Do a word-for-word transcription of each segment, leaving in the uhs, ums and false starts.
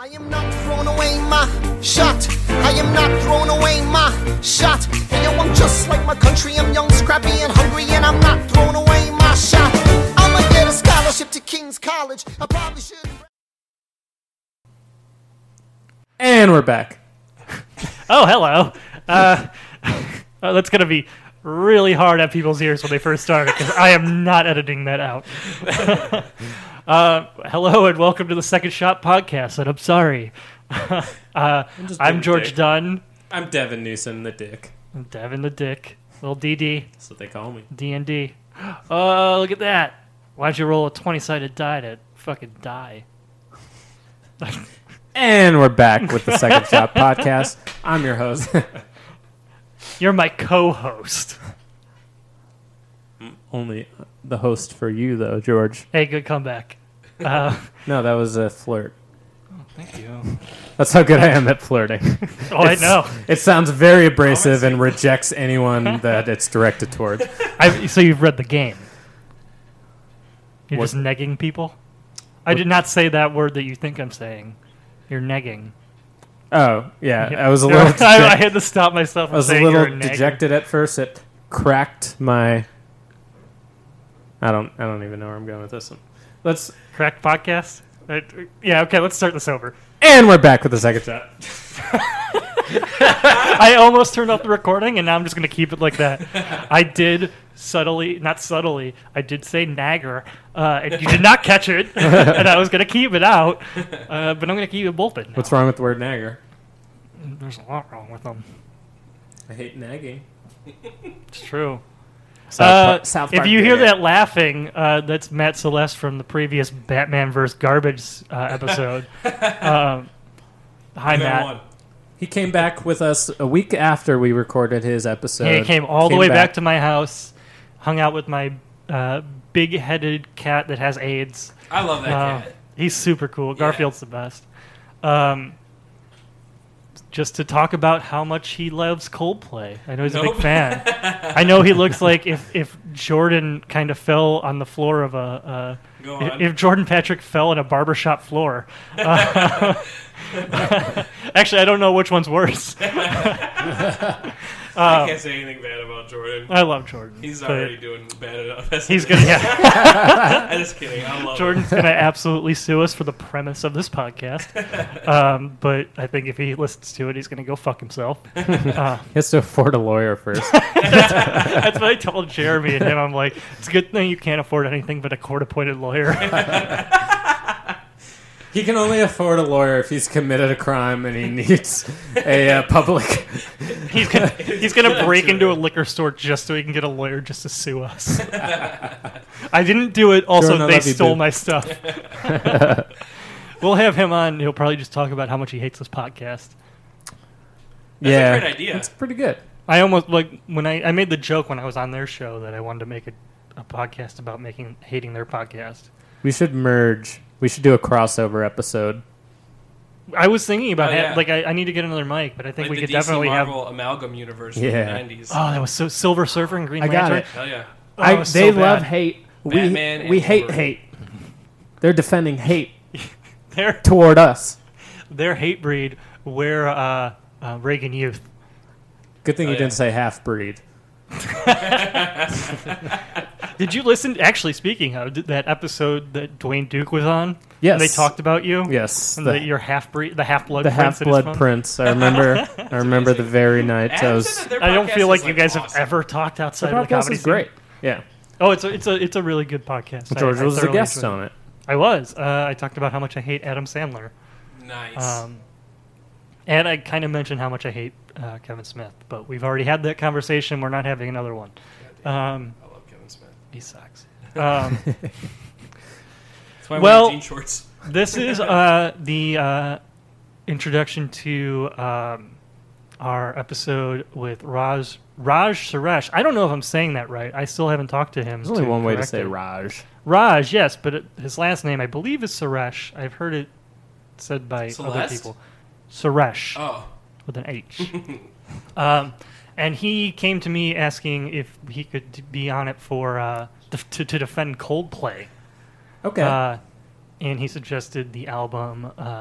I am not throwing away my shot. I am not throwing away my shot. And yo, I'm just like my country. I'm young, scrappy, and hungry, and I'm not throwing away my shot. I'ma get a scholarship to King's College. I probably should. And we're back. Oh, hello. Uh, uh, that's going to be really hard at people's ears when they first start because I am not editing that out. uh, hello and welcome to the Second Shot Podcast, and I'm sorry. uh, I'm, I'm George dick. Dunn. I'm Devin Newsom, the dick. I'm Devin the Dick. Little D D. That's what they call me. D and D. Oh, look at that. Why'd you roll a twenty-sided die to fucking die? And we're back with the Second Shot Podcast. I'm your host. You're my co-host. Only the host for you, though, George. Hey, good comeback. Uh, No, that was a flirt. thank you. That's how good I am at flirting. Oh, I It's- know. It sounds very abrasive and rejects anyone that it's directed toward. I, so you've read the game. You're What- just negging people? I did not say that word that you think I'm saying. You're negging. Oh, yeah. I was a little I, I deject- had to stop myself from I was a saying little you're a neg. dejected at first. It cracked my... I don't I don't even know where I'm going with this one. Let's... Correct podcast? Uh, yeah, okay, let's start this over. And we're back with the Second Shot. I almost turned off the recording, and now I'm just going to keep it like that. I did subtly, not subtly, I did say nagger, uh, and you did not catch it, and I was going to keep it out, uh, but I'm going to keep it both in now. What's wrong with the word nagger? There's a lot wrong with them. I hate nagging. It's true. South Uh, Park- South if Park you did hear it. that laughing, uh, that's Matt Celeste from the previous Batman versus Garbage uh, episode. um, hi, Matt. He came back with us a week after we recorded his episode. He came all the way back. to my house, hung out with my uh, big-headed cat that has AIDS. I love that Uh, cat. He's super cool. Garfield's the best. Um, just to talk about how much he loves Coldplay. I know he's a Nope. big fan. I know he looks like if, if Jordan kind of fell on the floor of a... Go Uh, on. if Jordan Patrick fell on a barbershop floor. Uh, actually, I don't know which one's worse. I Um, can't say anything bad about Jordan. I love Jordan. He's but already doing bad enough. as He's it gonna. is. Yeah. I'm just kidding. I love Jordan's him. gonna absolutely sue us for the premise of this podcast. Um, but I think if he listens to it, he's gonna go fuck himself. Uh, He has to afford a lawyer first. that's what I told Jeremy and him. I'm like, it's a good thing you can't afford anything but a court-appointed lawyer. He can only afford a lawyer if he's committed a crime and he needs a uh, public... he's gonna he's gonna break into a liquor store just so he can get a lawyer just to sue us. I didn't do it. Also, Jordan, I they love you, stole boo. my stuff. We'll have him on. He'll probably just talk about how much he hates this podcast. yeah, a great idea. It's pretty good. I almost like when I, I made the joke when I was on their show that I wanted to make a, a podcast about making hating their podcast. We should merge. We should do a crossover episode. I was thinking about Oh, ha- yeah. like I, I need to get another mic, but I think Like we the could D C definitely Marvel have. amalgam universe Yeah. from the nineties. Oh, that was so Silver Surfer and Green I got Lantern. it. Hell yeah. Oh, I, it was they so love bad. hate. Batman we we and hate Wolverine. hate. They're defending hate Their toward us. their hate breed. We're uh, uh, Reagan Youth. Good thing Oh, you yeah. didn't say half breed. Did you listen? Actually, speaking of did that episode that Dwayne Duke was on, Yes. and they talked about you. Yes, And the, the, your half breed, the half blood, the half blood prince. I remember. I remember the very night. I Adam was. said that their I don't podcast feel like is, you guys awesome. have ever talked The outside of the podcast comedy is great. scene. Yeah, Oh, it's a, it's a it's a really good podcast. George I, I was a thoroughly guest enjoyed on it. I was. Uh, I talked about how much I hate Adam Sandler. Nice. Um, and I kind of mentioned how much I hate uh, Kevin Smith, but we've already had that conversation. We're not having another one. Um, I love Kevin Smith. he sucks. Um, That's why I Well- wear jean shorts. this is uh, the uh, introduction to um, our episode with Raj Raj Suresh. I don't know if I'm saying that right. I still haven't talked to him. There's only to one way to correct say it. Raj. Raj, yes, but it, his last name I believe is Suresh. I've heard it said by other Celeste? people. Suresh Oh. with an H. um, and he came to me asking if he could d- be on it for uh, def- to, to defend Coldplay. Okay. Uh, and he suggested the album uh,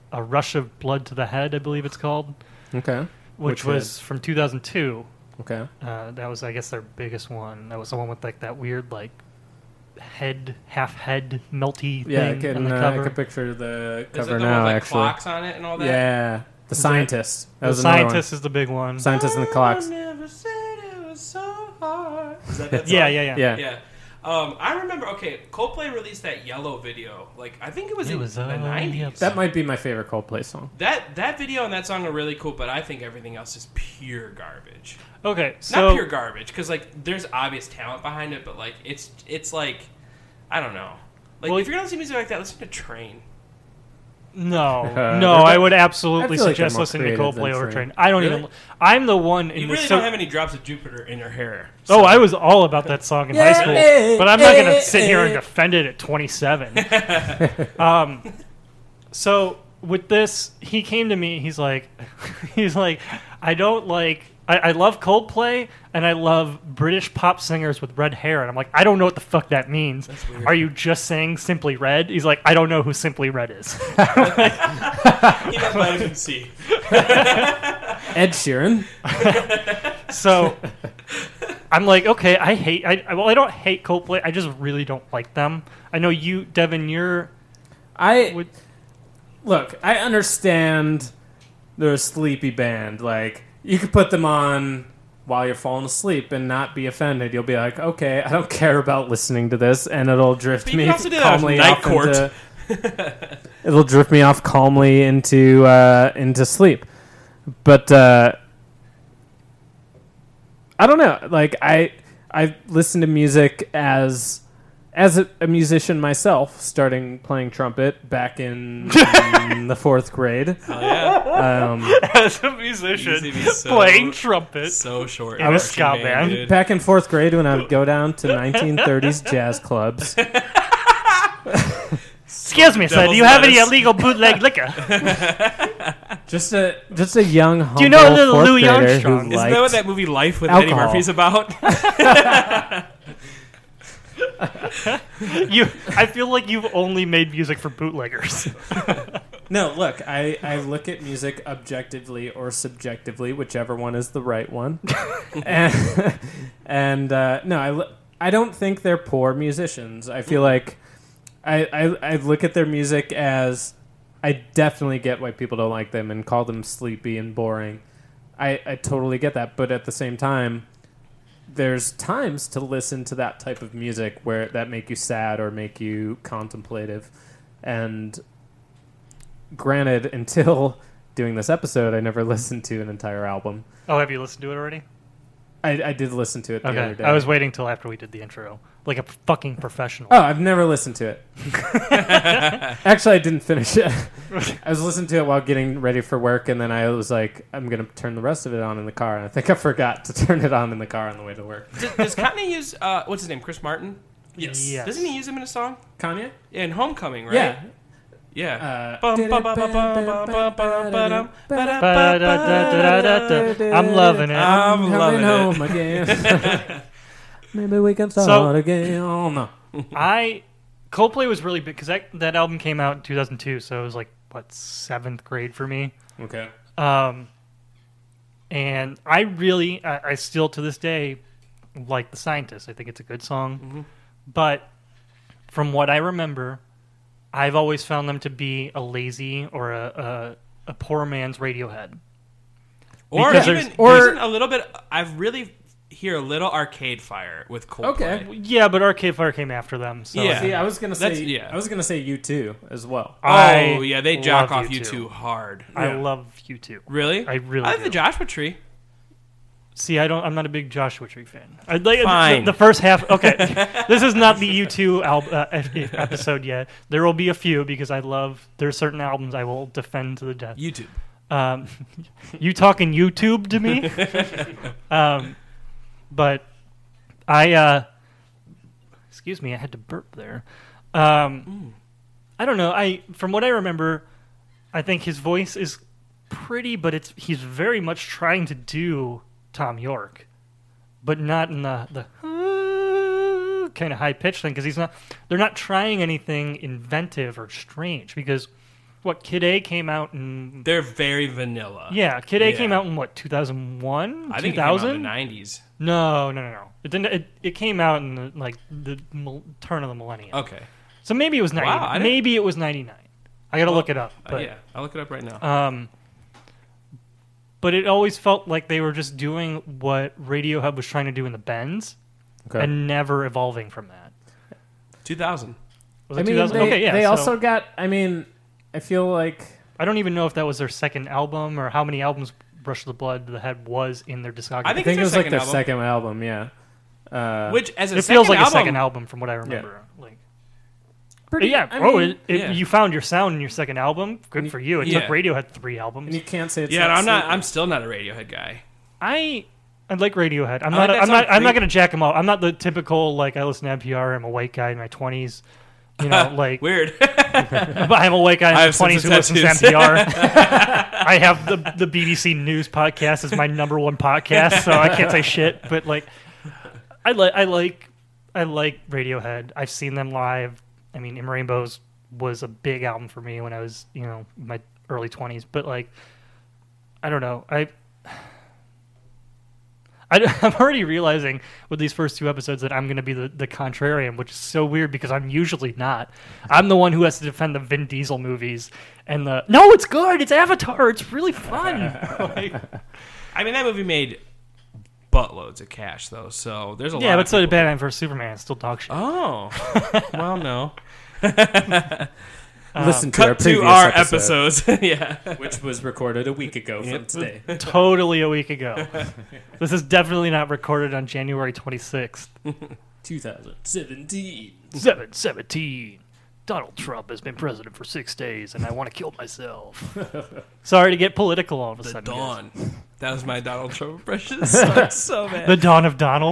A Rush of Blood to the Head, I believe it's called, Okay. which, Which was head? from two thousand two. Okay. Uh, that was, I guess, their biggest one. That was the one with like that weird, like head, half head, melty Yeah, I thing can, on the uh, cover. I can picture the Is cover it the now, one with like actually. clocks on it and all that? Yeah. The Is Scientist. That the was another one. Scientist is the big one. Scientist and the Clocks. I never said it was so hard. Is that that Yeah, song? yeah, yeah, Yeah. Yeah. Um, I remember, okay, Coldplay released that Yellow video. Like, I think it was It in was, the uh, nineties. That might be my favorite Coldplay song. That that video and that song are really cool, but I think everything else is pure garbage. Okay, Not so pure garbage, because like there's obvious talent behind it, but like it's it's like I don't know. Like Well, if you're gonna listen to music like that, listen to Train. no, Uh, no, I would absolutely I feel like suggest they're more listening to creative than Coldplay over Train. Train. I don't Really? even. I'm the one in You the. really so- don't have any drops of Jupiter in your hair. Oh, I was all about that song in high school, but I'm not going to sit here and defend it at twenty-seven. um, so with this, he came to me. He's like, he's like, I don't like. I, I love Coldplay and I love British pop singers with red hair, and I'm like, I don't know what the fuck that means. weird. Are you just saying Simply Red? He's like, I don't know who Simply Red is. He has vitamin C. Ed Sheeran. So I'm like, okay, I hate. I I- well, I don't hate Coldplay. I just really don't like them. I know you, Devin. You're. I Would, look. I understand they're a sleepy band. Like you could put them on while you're falling asleep and not be offended. You'll be like, okay, I don't care about listening to this, and it'll drift But you me can also do that with calmly Night off Court. into. It'll drift me off calmly into uh, into sleep, but. Uh, I don't know. Like I, I listen to music as, as a, a musician myself, starting playing trumpet back in, in the fourth grade. Oh yeah, Um, as a musician, Easy to be so- playing trumpet. so short. In a Marching ska band. dude. back in fourth grade, when I would go down to nineteen thirties jazz clubs, Excuse me, sir. Do Devil's you have any lettuce. illegal bootleg liquor? just a just a young humble Do you know little fourth Louis grader Armstrong? who Isn't liked that what that movie Life with alcohol. Eddie Murphy's about? You, I feel like you've only made music for bootleggers. No, look, I, I look at music objectively or subjectively, whichever one is the right one. and and uh, no, I, lo- I don't think they're poor musicians. I feel like I, I, I look at their music as I definitely get why people don't like them and call them sleepy and boring. I, I totally get that. But at the same time, there's times to listen to that type of music where that make you sad or make you contemplative. And granted, until doing this episode, I never listened to an entire album. Oh, have you listened to it already? I, I did listen to it the other Okay, day. I was waiting till after we did the intro, like a fucking professional. Oh, I've never listened to it. Actually, I didn't finish it. I was listening to it while getting ready for work, and then I was like, I'm going to turn the rest of it on in the car. And I think I forgot to turn it on in the car on the way to work. does, does Kanye use uh, what's his name? Chris Martin. Yes. Doesn't he use him in a song? Kanye? Yeah, in Homecoming, right? Yeah. Yeah. Uh, Bum, ba, ba, ba, ba, ba, ba, ba, ba, dum, ba, da, ba, ba, Ba-da-da-da-da-da. I'm loving it. I'm coming loving it. home again. Maybe we can start So- again. Oh, no. I Coldplay was really big because that, that album came out in two thousand two, so it was like what seventh grade for me. Okay. Um, and I really, I, I still to this day like The Scientist. I think it's a good song, Mm-hmm. but from what I remember, I've always found them to be a lazy or a a, a poor man's Radiohead. Or Because even there's- or- isn't a little bit. I really hear a little Arcade Fire with Coldplay. Okay. Yeah, but Arcade Fire came after them. So Yeah. See, I was gonna say, That's- yeah. I was gonna say you too as well. I Oh yeah, they jack love off U you two. too hard. I Yeah. love you too. Really? I really I like do. the Joshua Tree. See, I don't. I'm not a big Joshua Tree fan. I like Fine. The, the first half. Okay, this is not the U two al- uh, ep- episode yet. There will be a few because I love. There are certain albums I will defend to the death. YouTube. Um, you talking YouTube to me? um, but I. Uh, excuse me, I had to burp there. Um, I don't know. I from what I remember, I think his voice is pretty, but it's he's very much trying to do Tom York, but not in the the kind of high pitched thing because he's not. They're not trying anything inventive or strange because what, Kid A came out in... They're very vanilla. Yeah, Kid A Yeah. came out in, what, two thousand one? I think two thousand? it came out in the nineties. No, no, no, no. It didn't. It, it came out in the, like the mil- turn of the millennium. Okay. So maybe it was ninety. Wow, I didn't- maybe it was ninety-nine. I got to Well, look it up. Uh, But, yeah, I'll look it up right now. Um, but it always felt like they were just doing what Radiohead was trying to do in the Bends, Okay. and never evolving from that. two thousand. Was I it mean, two thousand? they, Okay, yeah. they so also got. I mean, I feel like I don't even know if that was their second album or how many albums Rush of the Blood to the Head was in their discography. I I think think it it's was their like second their album. second album. Yeah. Uh, Which, as a it second feels like album, a second album from what I remember. Like, pretty, yeah, I bro, mean, it, it, yeah. you found your sound in your second album. Good for you. It Yeah. took Radiohead three albums. and you can't say it's. Yeah, not I'm not. sleepy. I'm still not a Radiohead guy. I I like Radiohead. I'm I not. like that I'm not. song I'm not Creep. going to jack them out. I'm not the typical like I listen to N P R. I'm a white guy in my twenties. You know, like Weird. but I'm a white guy in I my have twenties who sensitive listens to N tattoos. P R. I have the the B B C News podcast as my number one podcast, so I can't say shit. But like, I like I like I like Radiohead. I've seen them live. I mean, In Rainbows was a big album for me when I was you know in my early twenties. But like, I don't know. I. I, I'm already realizing with these first two episodes that I'm going to be the, the contrarian, which is so weird because I'm usually not. I'm the one who has to defend the Vin Diesel movies and the no, it's good. It's Avatar. It's really fun. Like, I mean, that movie made buttloads of cash, though. So there's a lot. yeah, but of so did people- Batman versus Superman. It's still dog shit. Oh, well, no. Listen to our Cut to previous our episode, episodes. Yeah. which was recorded a week ago from Yep. today. Totally a week ago. This is definitely not recorded on January twenty-sixth. twenty seventeen. seven seventeen. Donald Trump has been president for six days, and I want to kill myself. Sorry to get political all of a The sudden. guys. Dawn. That was my Donald Trump impression. It sucks so bad. The Dawn of Donald.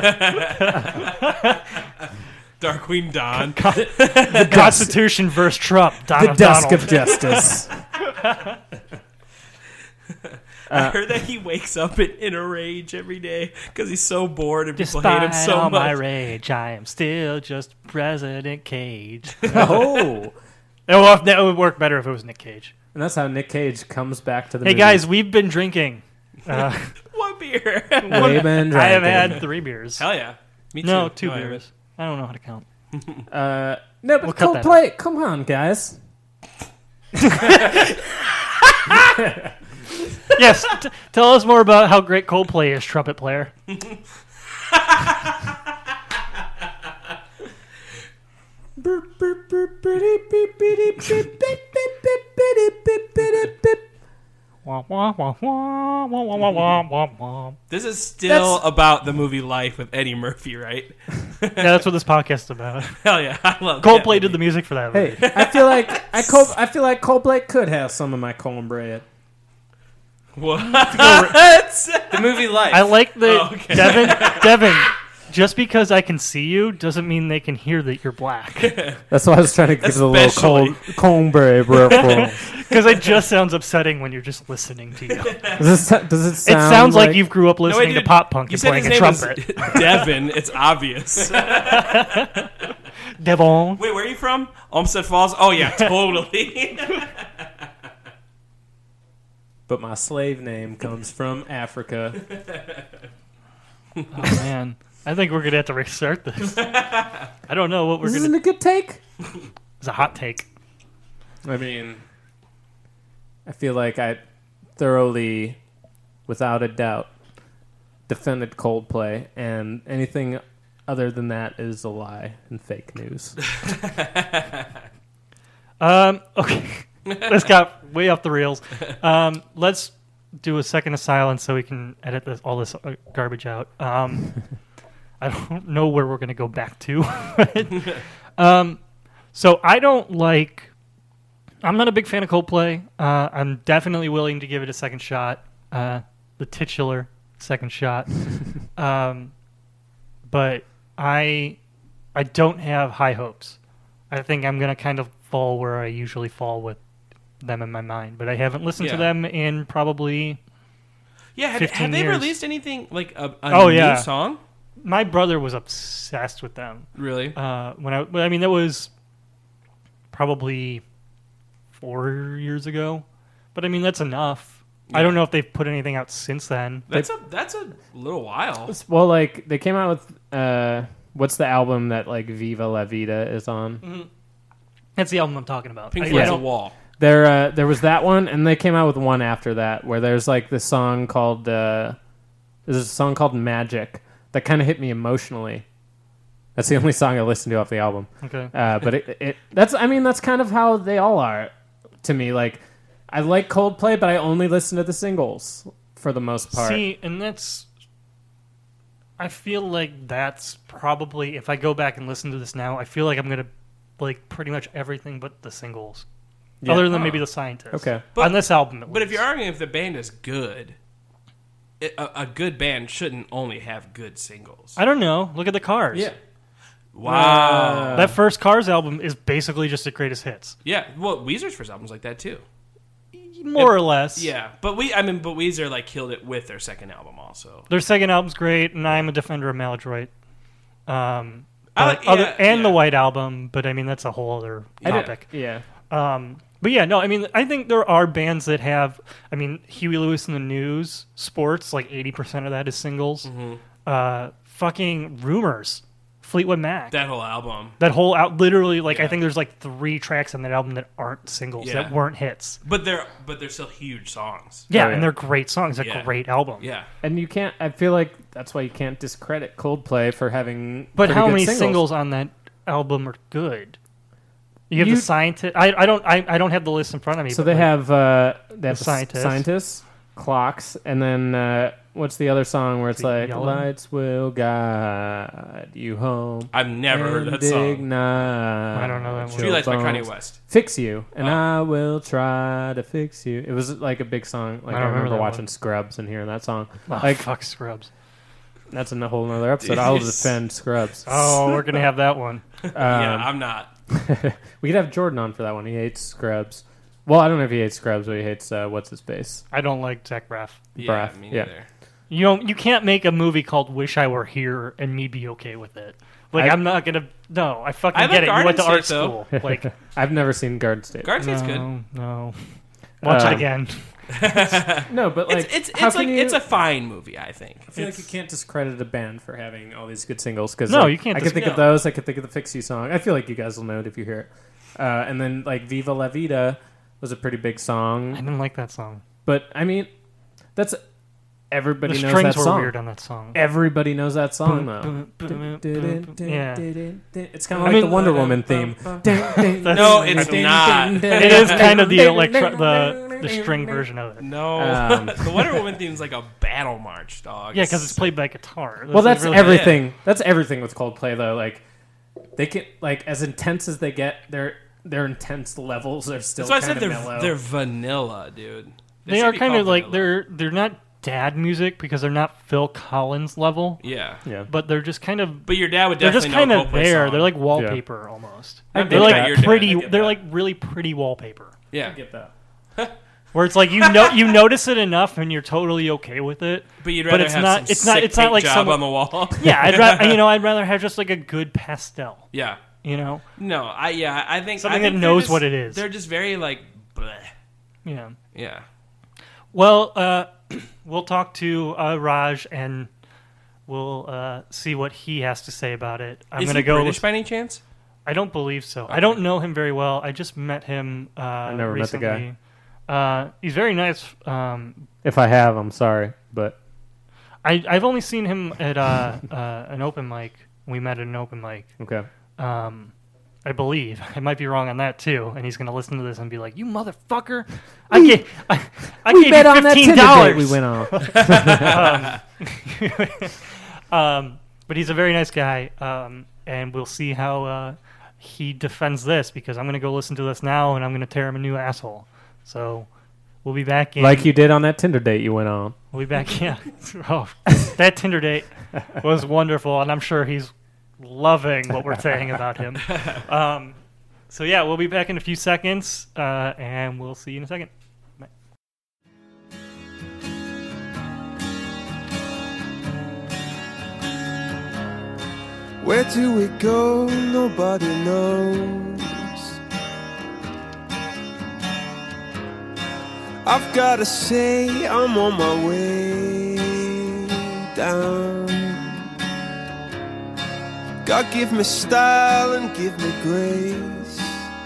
Dark Queen Dawn. The Constitution versus Trump. Dawn The of dusk Donald. of justice. I heard that he wakes up in, in a rage every day because he's so bored and people hate him Despite so all much. my rage, I am still just President Cage. Oh, That would, that would work better if it was Nick Cage. and that's how Nick Cage comes back to the. Hey movie. guys, we've been drinking. Uh, One beer. We've been I have drinking. had three beers. Hell yeah. Me too. no, two No, I haven't. beers. I don't know how to count. Uh, no, but We'll cut that Coldplay. Come on, guys. Yes, t- tell us more about how great Coldplay is, trumpet player. Wah, wah, wah, wah, wah, wah, wah, wah, wah, wah. This is still about the movie Life with Eddie Murphy, right? Yeah, that's what this podcast is about. Hell yeah. I love Coldplay that did the music for that. Hey, movie. I feel like I Col- I feel like Coldplay could have some of my cornbread. What? The movie Life. I like the Oh, okay. Devin. Devin, just because I can see you doesn't mean they can hear that you're black. That's why I was trying to give it a little Especially. cold cornbread reference. Because it just sounds upsetting when you're just listening to you. It Does it, does it sound sounds like, you grew up No, listening wait, to dude, pop punk You and said playing his a name trumpet. was Devin. It's obvious. Devon. Wait, where are you from? Olmsted Falls? Oh, yeah, totally. But my slave name comes from Africa. Oh, man. I think we're going to have to restart this. I don't know what we're This going isn't to... a good take. It's a hot take. I mean, I feel like I thoroughly, without a doubt, defended Coldplay, and anything other than that is a lie and fake news. Um, okay. This got way off the rails. Um, let's do a second of silence so we can edit this, all this uh, garbage out. Um, I don't know where we're going to go back to. um, so I don't like... I'm not a big fan of Coldplay. Uh, I'm definitely willing to give it a second shot. Uh, the titular second shot. um, but I, I don't have high hopes. I think I'm going to kind of fall where I usually fall with them in my mind. But I haven't listened to Yeah. them in probably... Yeah, have, fifteen have they years. released anything, like a, a Oh, new yeah. song? My brother was obsessed with them. Really? Uh, when I, I mean, that was probably four years ago. But I mean, that's enough. Yeah. I don't know if they've put anything out since then. That's a that's a little while. Well, like they came out with uh, what's the album that like Viva La Vida is on? Mm-hmm. That's the album I'm talking about. Pink I, Floyd's I A Wall. There, uh, there was that one, and they came out with one after that where there's like this song called uh, there's a song called Magic that kind of hit me emotionally. That's the only song I listened to off the album. Okay, uh, but it, it that's I mean that's kind of how they all are to me. Like I like Coldplay, but I only listen to the singles for the most part. See, and that's I feel like that's probably if I go back and listen to this now, I feel like I'm gonna like pretty much everything but the singles. Yeah. Other than oh. maybe the Scientists. Okay. But, on this album, but if you're arguing if the band is good, it, a, a good band shouldn't only have good singles. I don't know. Look at the Cars. Yeah. Wow. Uh, that first Cars album is basically just the greatest hits. Yeah. Well, Weezer's first album's like that too. More it, or less. Yeah. But we, I mean, but Weezer like killed it with their second album also. Their second album's great, and I'm a defender of Maladroit. Um, I but like, other, yeah, and yeah. the White Album, but I mean that's a whole other topic. Yeah. Um, but yeah, no, I mean I think there are bands that have. I mean Huey Lewis and the News, Sports, like eighty percent of that is singles. Mm-hmm. Uh, fucking Rumors, Fleetwood Mac. That whole album. That whole out, literally, like Yeah. I think there's like three tracks on that album that aren't singles, Yeah. that weren't hits. But they're but they're still huge songs. Yeah, Oh, yeah. and they're great songs. A Yeah. great album. Yeah. And you can't. I feel like that's why you can't discredit Coldplay for having. But pretty how good many singles. singles on that album are good? You have You- the Scientist. I, I don't. I, I don't have the list in front of me. So but they like, have uh, they have The the s- Scientists. scientists, clocks, and then uh, what's the other song where it's The like Yellow? lights will guide you home. I've never heard and that song. ignite I don't know that one. your Streetlights by Kanye bones. West. Fix you, and Oh. I will try to fix you. It was like a big song. Like I I, don't remember remember that watching one. Scrubs and hearing that song. Oh, like fuck Scrubs. that's a whole nother episode. I'll Jeez. defend Scrubs. Oh, we're gonna have that one. Um, yeah, I'm not. we could have Jordan on for that one. He hates Scrubs. Well, I don't know if he hates Scrubs, but he hates uh, what's his face. I don't like Zach Braff. Yeah, Breath, me yeah. neither. You know, you can't make a movie called "Wish I Were Here" and me be okay with it. Like I- I'm not gonna. No, I fucking I like get it. You went to Garden art State, though. school. Like I've never seen Garden State. Garden State's good. no, no. Watch Um, it again. No, but like It's it's how it's can like you- it's a fine movie, I think. I feel like you can't discredit a band for having all these good singles because No, like, you can't I could dis- think of no. those. I could think of the "Fix You" song. I feel like you guys will know it if you hear it. Uh, and then like "Viva La Vida" was a pretty big I song, didn't like that song. but I mean, that's everybody The knows strings that were song. weird on that song. Everybody knows that song Boom, though. boom, boom, boom, boom. Yeah. It's kind of I like mean- the Wonder Woman theme. No, it's not. It is kind of the electro, the the string version of it. No, Um, the Wonder Woman theme is like a battle march, dog. Yeah, because it's played by guitar. Well, that's really- everything. That's everything with Coldplay, though. Like they can, like as intense as they get, their their intense levels are still That's why I kind said of they're mellow. they're vanilla, dude. They should are be kind called of like vanilla. they're they're not dad music because they're not Phil Collins level, Yeah, yeah. but they're just kind of but your dad would they're definitely just kind know of Coldplay there. song. They're like wallpaper almost. I They're get like that. Your dad, I pretty. get They're that. like really pretty wallpaper. yeah. I get that. Where it's like you know you notice it enough and you're totally okay with it. But you'd But rather it's have not- some it's not- sick it's not paint like job someone- on the wall. Yeah, I'd rather you know I'd rather have just like a good pastel. yeah. You know, No, I yeah, I think Something I think that they're knows just- what it is. They're just very like, bleh. yeah. Yeah. Well, uh, we'll talk to uh, Raj and we'll uh, see what he has to say about it. I'm Is gonna he go. British by any chance? I don't believe so. I don't know him very well. I just met him. Uh, I never met the guy. recently. Uh, he's very nice. Um, If I have, I'm sorry, but I I've only seen him at uh, uh, an open mic. We met at an open mic. okay. Um, I believe I might be wrong on that too. And he's gonna listen to this and be like, "You motherfucker! I We- gave I, I we gave bet you on that fifteen Tinder date dollars." we went on. Um, but he's a very nice guy, um, and we'll see how uh, he defends this because I'm going to go listen to this now, and I'm going to tear him a new asshole. So we'll be back in. Like you did on that Tinder date you went on. We'll be back. Yeah. Oh, that Tinder date was wonderful, and I'm sure he's loving what we're saying about him. Um, so yeah, we'll be back in a few seconds, uh, and we'll see you in a second. Bye. Where do we go? Nobody knows. I've gotta say I'm on my way down. God give me style and give me grace.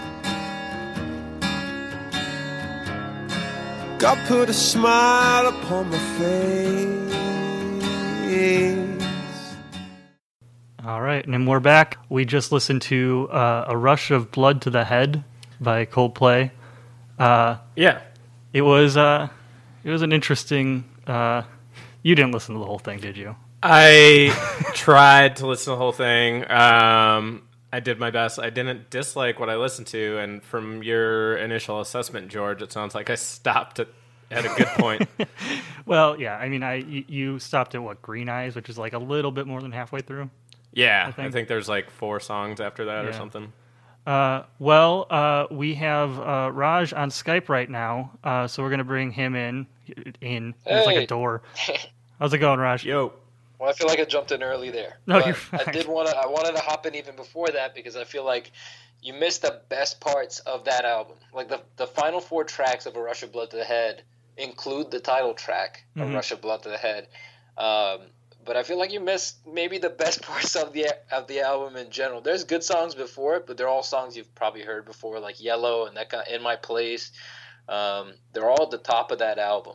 God put a smile upon my face. All right, and then we're back. We just listened to uh, A Rush of Blood to the Head by Coldplay. Uh, Yeah. it was uh, it was an interesting... Uh, you didn't listen to the whole thing, did you? I tried to listen to the whole thing. Um, I did my best. I didn't dislike what I listened to, and from your initial assessment, George, it sounds like I stopped at, at a good point. Well, yeah, I mean, I y- you stopped at, what, Green Eyes, which is like a little bit more than halfway through? Yeah, I I think. think- there's like four songs after that or Yeah. something. Uh, well, uh, we have uh, Raj on Skype right now, uh, so we're going to bring him in. In There's like a Hey. door. How's it going, Raj? Yo. Well, I feel like I jumped in early there. No, But you're I fine. did want to. I wanted to hop in even before that because I feel like you missed the best parts of that album. Like the the final four tracks of A Rush of Blood to the Head include the title track, Mhm. A Rush of Blood to the Head. Um, but I feel like you missed maybe the best parts of the of the album in general. There's good songs before it, but they're all songs you've probably heard before, like Yellow and that kind of, In My Place. Um, they're all at the top of that album.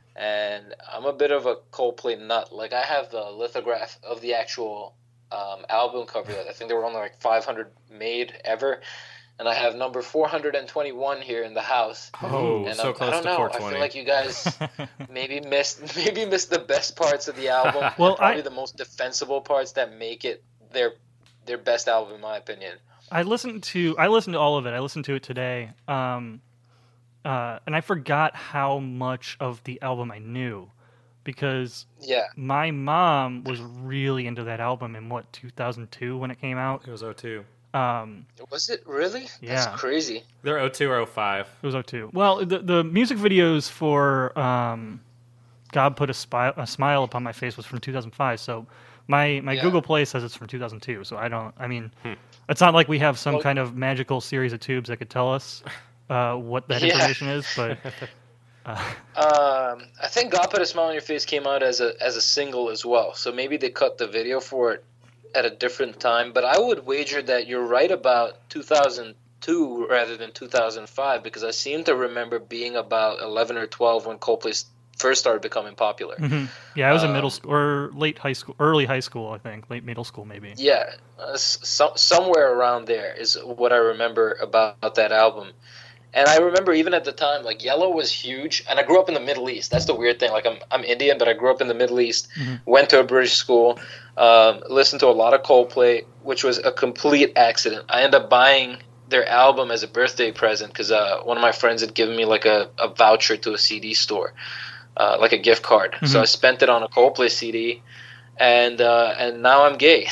And I'm a bit of a Coldplay nut. Like, I have the lithograph of the actual um, album cover. I think there were only like five hundred made ever. And I have number four hundred twenty-one here in the house. Oh, and so I'm- close I don't to know. four I twenty. feel like you guys maybe missed maybe missed the best parts of the album. Well, probably I- the most defensible parts that make it their their best album, in my opinion. I listened to I listened to all of it. I listened to it today, um, uh, and I forgot how much of the album I knew because Yeah. my mom was really into that album in what two thousand two when it came out. It was oh two. Um, Was it really? Yeah. That's crazy. They're oh two or oh five. it was oh two. Well, the the music videos for um, God Put a, Spy- a Smile Upon My Face was from two thousand five. So my my Yeah. Google Play says it's from two thousand two. So I don't. I mean, it's not like we have some Well- kind of magical series of tubes that could tell us uh, what that Yeah. information is. But Um, I think God Put a Smile on Your Face came out as a as a single as well, so maybe they cut the video for it at a different time. But I would wager that you're right about two thousand two rather than two thousand five, because I seem to remember being about eleven or twelve when Coldplay s- first started becoming popular. mhm. yeah, I was in middle Um, school or late high school, early high school, I think, late middle school maybe. Yeah, uh, s- some, somewhere around there is what I remember about that album. And I remember even at the time, like, Yellow was huge, and I grew up in the Middle East. That's the weird thing. Like, I'm I'm Indian, but I grew up in the Middle East, went to a British school, um, listened to a lot of Coldplay, which was a complete accident. I ended up buying their album as a birthday present because uh, one of my friends had given me, like, a, a voucher to a C D store, uh, like a gift card. So I spent it on a Coldplay C D, and uh, and now I'm gay.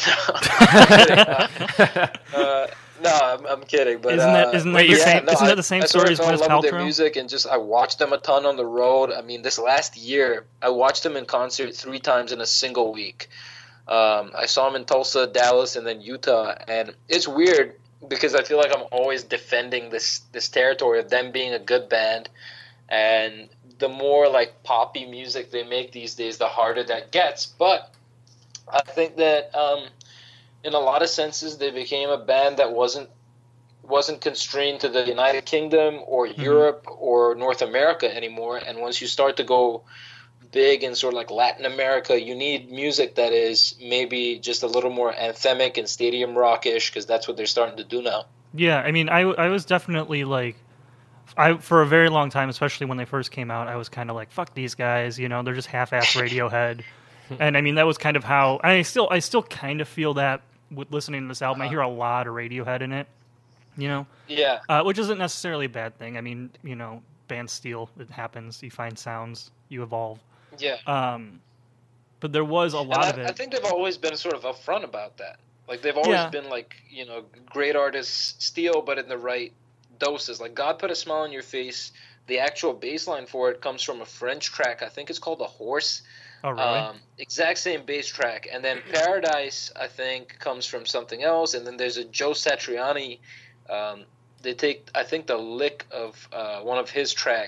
uh, no, I'm, I'm kidding. But Isn't that- uh, isn't that the yeah, same- no, isn't that I- the same I story sort of as fell in Gwyneth love with their Paltrow? music, and just I watched them a ton on the road. I mean, this last year, I watched them in concert three times in a single week. Um, I saw them in Tulsa, Dallas, and then Utah, and it's weird because I feel like I'm always defending this this territory of them being a good band, and the more like poppy music they make these days, the harder that gets. But I think that um, in a lot of senses, they became a band that wasn't wasn't constrained to the United Kingdom or Europe or North America anymore. And once you start to go big in sort of like Latin America, you need music that is maybe just a little more anthemic and stadium rockish, because that's what they're starting to do now. Yeah, I mean, I, I was definitely like, I for a very long time, especially when they first came out, I was kind of like, fuck these guys, you know, they're just half-ass Radiohead. And I mean, that was kind of how I still I still kind of feel that with listening to this album. I hear a lot of Radiohead in it, you know, Yeah. uh, which isn't necessarily a bad thing. I mean, you know, bands steal, it happens. You find sounds, you evolve. Yeah. Um, but there was a lot and of I, it. I think they've always been sort of upfront about that. Like, they've always Yeah. been like, you know, great artists steal, but in the right doses. Like, God Put a Smile on Your Face, the actual bass line for it comes from a French track. I think it's called The Horse. oh, really? Um, exact same bass track. And then Paradise, I think, comes from something else. And then there's a Joe Satriani. Um, they take, I think, the lick of uh, one of his tracks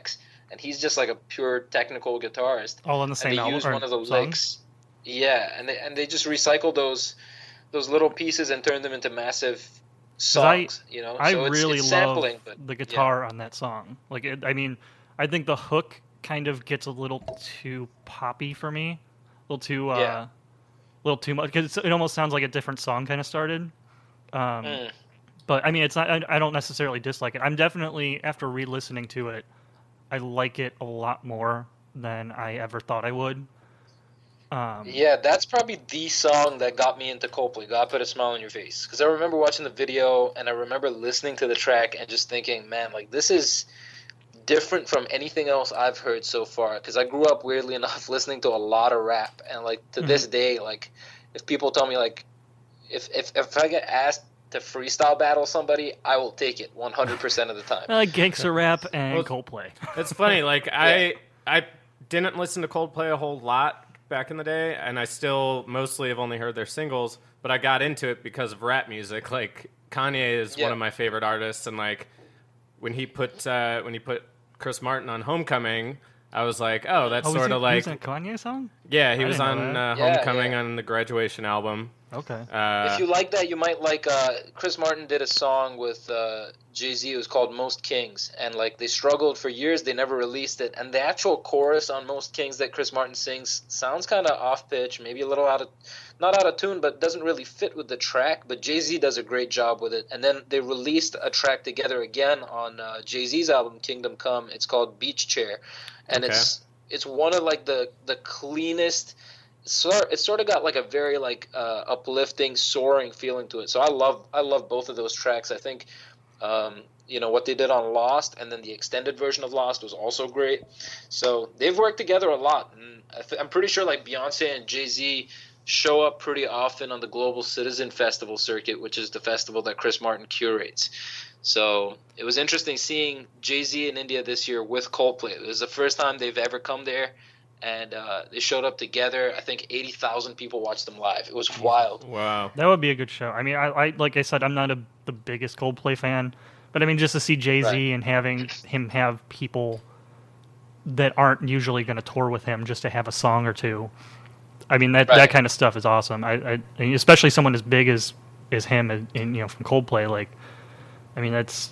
and he's just like a pure technical guitarist. All on the And same they album use or one of those song? licks. Yeah, and they and they just recycle those those little pieces and turn them into massive songs. you know, I so it's, really it's love sampling, but the yeah. guitar on that song. Like, it, I mean, I think the hook kind of gets a little too poppy for me, a little too, uh, Yeah. a little too much because it almost sounds like a different song kind of started. Um, Mm. But I mean, it's not. I, I don't necessarily dislike it. I'm definitely after re-listening to it, I like it a lot more than I ever thought I would. Um, Yeah, that's probably the song that got me into Coldplay. God Put a Smile on Your Face. Because I remember watching the video and I remember listening to the track and just thinking, man, like this is different from anything else I've heard so far. Because I grew up weirdly enough listening to a lot of rap, and like to this day, like if people tell me like if if if I get asked to freestyle battle somebody, I will take it one hundred percent of the time. I like gangster rap and Well, Coldplay. It's funny. Like I I didn't listen to Coldplay a whole lot back in the day, and I still mostly have only heard their singles. But I got into it because of rap music. Like Kanye is Yeah. one of my favorite artists, and like when he put uh, when he put Chris Martin on Homecoming, I was like, oh, that's Oh, was sort he- of he like was in a Kanye song? yeah, he I was didn't know on that. uh, Yeah, Homecoming yeah. on the Graduation album. Okay. Uh, If you like that, you might like uh, Chris Martin did a song with uh, Jay-Z. It was called Most Kings, and like they struggled for years, they never released it. And the actual chorus on Most Kings that Chris Martin sings sounds kind of off pitch, maybe a little out of, not out of tune, but doesn't really fit with the track. But Jay-Z does a great job with it. And then they released a track together again on uh, Jay-Z's album Kingdom Come. It's called Beach Chair, and Okay. it's it's one of like the the cleanest. Sort it's sort of got like a very like uh, uplifting, soaring feeling to it. So I love I love both of those tracks. I think um, you know what they did on Lost, and then the extended version of Lost was also great. So they've worked together a lot, and I th- I'm pretty sure like Beyonce and Jay-Z show up pretty often on the Global Citizen Festival circuit, which is the festival that Chris Martin curates. So it was interesting seeing Jay-Z in India this year with Coldplay. It was the first time they've ever come there. And uh, they showed up together. I think eighty thousand people watched them live. It was wild. wow. That would be a good show. I mean, I, I like I said, I'm not a, the biggest Coldplay fan, but I mean, just to see Jay Z Right. and having him have people that aren't usually going to tour with him just to have a song or two. I mean, that, Right. that kind of stuff is awesome. I, I I mean, especially someone as big as as him, and, and you know, from Coldplay. Like, I mean, that's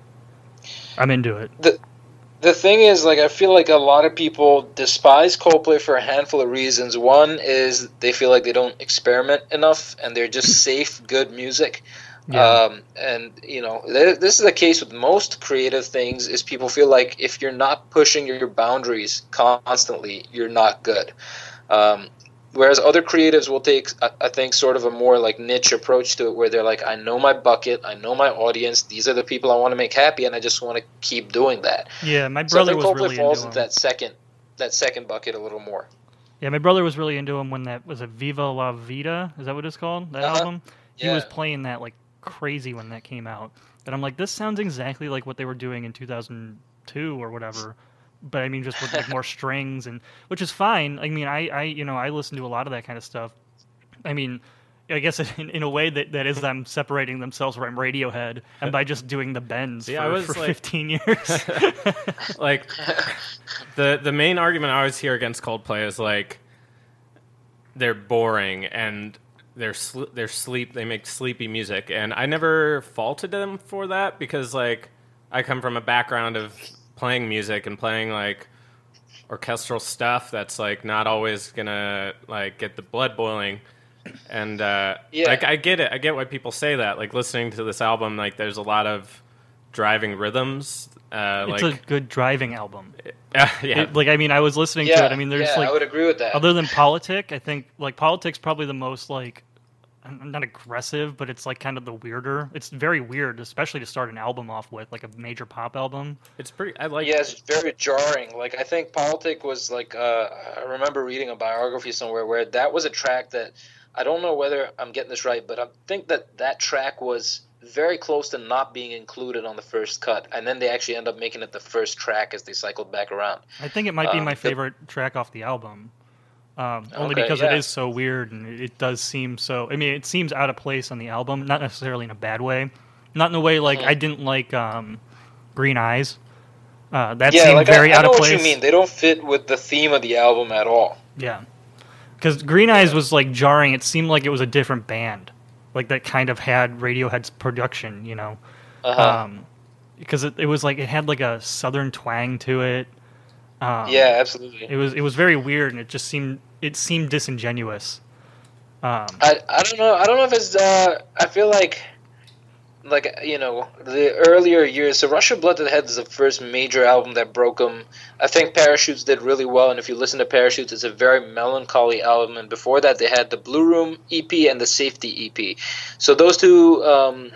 I'm into it. The the thing is, like, I feel like a lot of people despise Coldplay for a handful of reasons. One is they feel like they don't experiment enough, and they're just safe, good music. Yeah. Um, and you know, th- this is the case with most creative things. Is people feel like if you're not pushing your boundaries constantly, you're not good. Um, Whereas other creatives will take, I I think, sort of a more like niche approach to it, where they're like, I know my bucket, I know my audience, these are the people I want to make happy, and I just want to keep doing that. Yeah, my So I brother think was Coldplay really falls into into him. that second, that second bucket a little more. Yeah, my brother was really into him when that was a Viva La Vida. Is that what it's called? That Uh-huh. album. He Yeah. was playing that like crazy when that came out, and I'm like, this sounds exactly like what they were doing in two thousand two or whatever. But I mean, just with like more strings, and which is fine. I mean, I, I you know I listen to a lot of that kind of stuff. I mean, I guess in, in a way that, that is them separating themselves from Radiohead, and by just doing the bends Yeah, for, I was for like- fifteen years. Like the the main argument I always hear against Coldplay is like they're boring and they're sl- they're sleep they make sleepy music, and I never faulted them for that because like I come from a background of playing music and playing like orchestral stuff that's like not always gonna like get the blood boiling. And uh, Yeah. like I get it, I get why people say that. Like listening to this album, like there's a lot of driving rhythms. Uh, It's like a good driving album. uh, yeah, It- like I mean, I was listening to Yeah, it. I mean, there's yeah, like I would agree with that. other than Politic, I think like Politic's probably the most like I'm not aggressive, but it's like kind of the weirder. It's very weird, especially to start an album off with, like a major pop album. it's pretty. I like. Yeah, it's very jarring. Like I think Politic was like uh, I remember reading a biography somewhere where that was a track that I don't know whether I'm getting this right, but I think that that track was very close to not being included on the first cut, and then they actually end up making it the first track as they cycled back around. I think it might be Um, my the- favorite track off the album, um, only Okay, because yeah. it is so weird and it, it does seem so. I mean, it seems out of place on the album, not necessarily in a bad way, not in a way like Mhm. I didn't like um, Green Eyes. Uh, that yeah, seemed like very I, I out know of what place. you mean. They don't fit with the theme of the album at all. Yeah, because Green Eyes was like jarring. It seemed like it was a different band, like that kind of had Radiohead's production, you know. Uh-huh. Um, because it, it was like it had like a southern twang to it. Um, yeah, absolutely. It was it was very weird, and it just seemed it seemed disingenuous. Um, I, I don't know. I don't know if it's. Uh, I feel like, like you know, the earlier years. So Rush of Blood to the Head is the first major album that broke them. I think Parachutes did really well, and if you listen to Parachutes, it's a very melancholy album. And before that, they had the Blue Room E P and the Safety E P. So those two, um,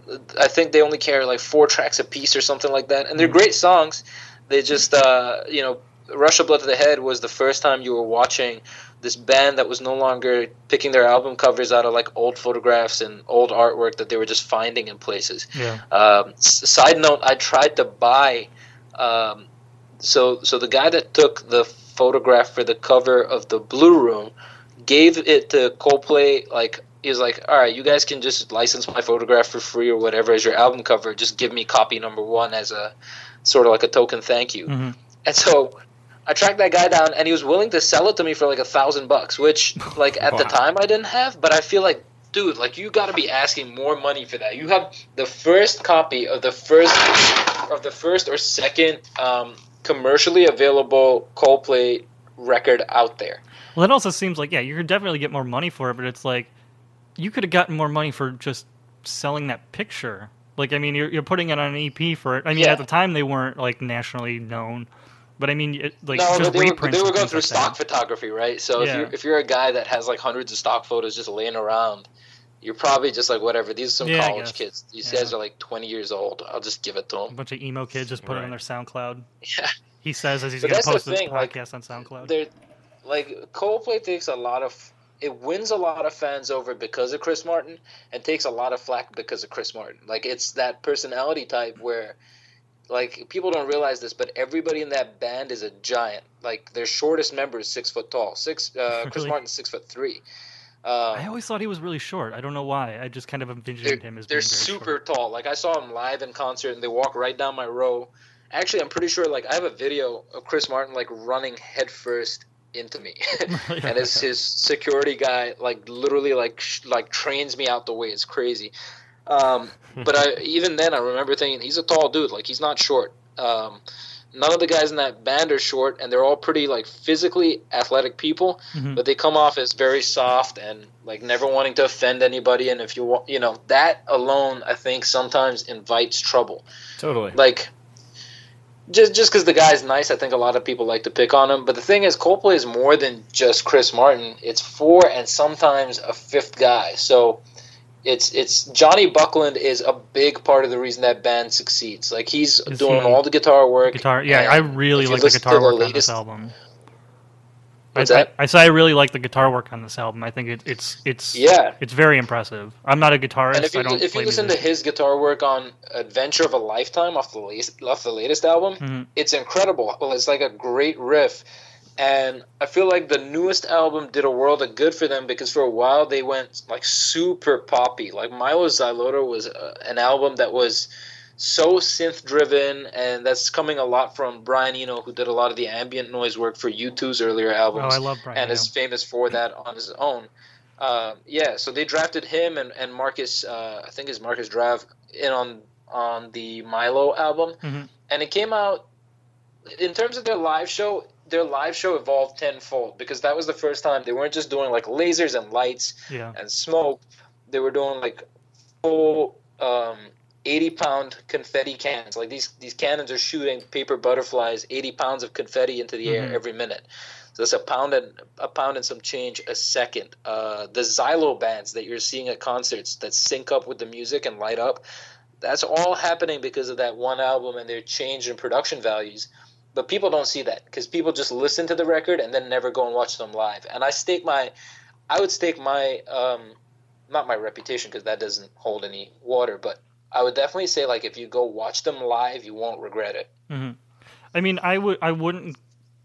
I think they only carry like four tracks a piece or something like that, and they're great songs. They just, uh, you know, Rush of Blood to the Head was the first time you were watching this band that was no longer picking their album covers out of like old photographs and old artwork that they were just finding in places. Yeah. Um, s- side note, I tried to buy. Um, so so the guy that took the photograph for the cover of the Blue Room gave it to Coldplay. Like he was like, all right, you guys can just license my photograph for free or whatever as your album cover. Just give me copy number one as a sort of like a token thank you. Mm-hmm. And so I tracked that guy down, and he was willing to sell it to me for like a thousand bucks, which, like, at the Wow. time I didn't have. But I feel like, dude, like, you got to be asking more money for that. You have the first copy of the first of the first or second um, commercially available Coldplay record out there. Well, it also seems like, yeah, you could definitely get more money for it, but it's like, you could have gotten more money for just selling that picture. Like, I mean, you're, you're putting it on an E P for it. I mean, Yeah. at the time, they weren't, like, nationally known. But, I mean, it, like, no, just but they were, reprints. they were and going things through like stock that. photography, right? So Yeah. if, you're, if you're a guy that has, like, hundreds of stock photos just laying around, you're probably just like, whatever, these are some Yeah, I college guess. kids. These Yeah. guys are, like, twenty years old. I'll just give it to A them. bunch of emo kids just put it on their SoundCloud. Yeah. He says as he's But going to that's the post this thing, like, podcast on SoundCloud. They're like Coldplay takes a lot of it wins a lot of fans over because of Chris Martin and takes a lot of flack because of Chris Martin. Like it's that personality type where like people don't realize this, but everybody in that band is a giant. Like their shortest member is six foot tall. Six uh, Chris Really? Martin's six foot three. Um, I always thought he was really short. I don't know why. I just kind of they're envisioned him as they're being very super short. tall. Like I saw them live in concert, and they walk right down my row. Actually, I'm pretty sure. Like I have a video of Chris Martin like running headfirst into me, and his his security guy like literally like sh- like trains me out the way. It's crazy. Um, but I even then I remember thinking he's a tall dude. Like he's not short. Um, none of the guys in that band are short, and they're all pretty like physically athletic people. Mhm. But they come off as very soft and like never wanting to offend anybody. And if you want, you know, that alone, I think sometimes invites trouble. Totally. Like just just because the guy's nice, I think a lot of people like to pick on him. But the thing is, Coldplay is more than just Chris Martin. It's four and sometimes a fifth guy. So it's it's Johnny Buckland is a big part of the reason that band succeeds. Like he's Is doing he- all the guitar work. Guitar, yeah, and I really if you like the listen to guitar work on latest- this album. What's I, that? I, I say I really like the guitar work on this album. I think it, it's it's Yeah. it's very impressive. I'm not a guitarist. And if you I don't if play you listen music. to his guitar work on Adventure of a Lifetime off the latest, off the latest album, Mhm. it's incredible. Well, it's like a great riff, and I feel like the newest album did a world of good for them because for a while they went like super poppy. Like Milo Xyloto was uh, an album that was so synth driven, and that's coming a lot from Brian Eno, who did a lot of the ambient noise work for U two's earlier oh, albums I love Brian. and Eno. is famous for that on his own. Uh, yeah, so they drafted him and, and Marcus, uh, I think it's Marcus Drav, in on on the Milo album, Mhm. and it came out. In terms of their live show, their live show evolved tenfold because that was the first time they weren't just doing like lasers and lights Yeah. and smoke. They were doing like full um, eighty pound confetti cans. Like these these cannons are shooting paper butterflies, eighty pounds of confetti into the Mhm. air every minute. So that's a pound and a pound and some change a second. Uh, the Xylo bands that you're seeing at concerts that sync up with the music and light up, that's all happening because of that one album and their change in production values. But people don't see that because people just listen to the record and then never go and watch them live. And I stake my, I would stake my, um, not my reputation because that doesn't hold any water, but I would definitely say like if you go watch them live, you won't regret it. Mhm. I mean, I would, I wouldn't,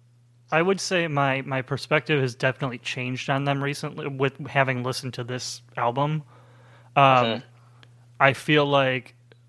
I would say my my perspective has definitely changed on them recently with having listened to this album. Um, Mhm. I feel like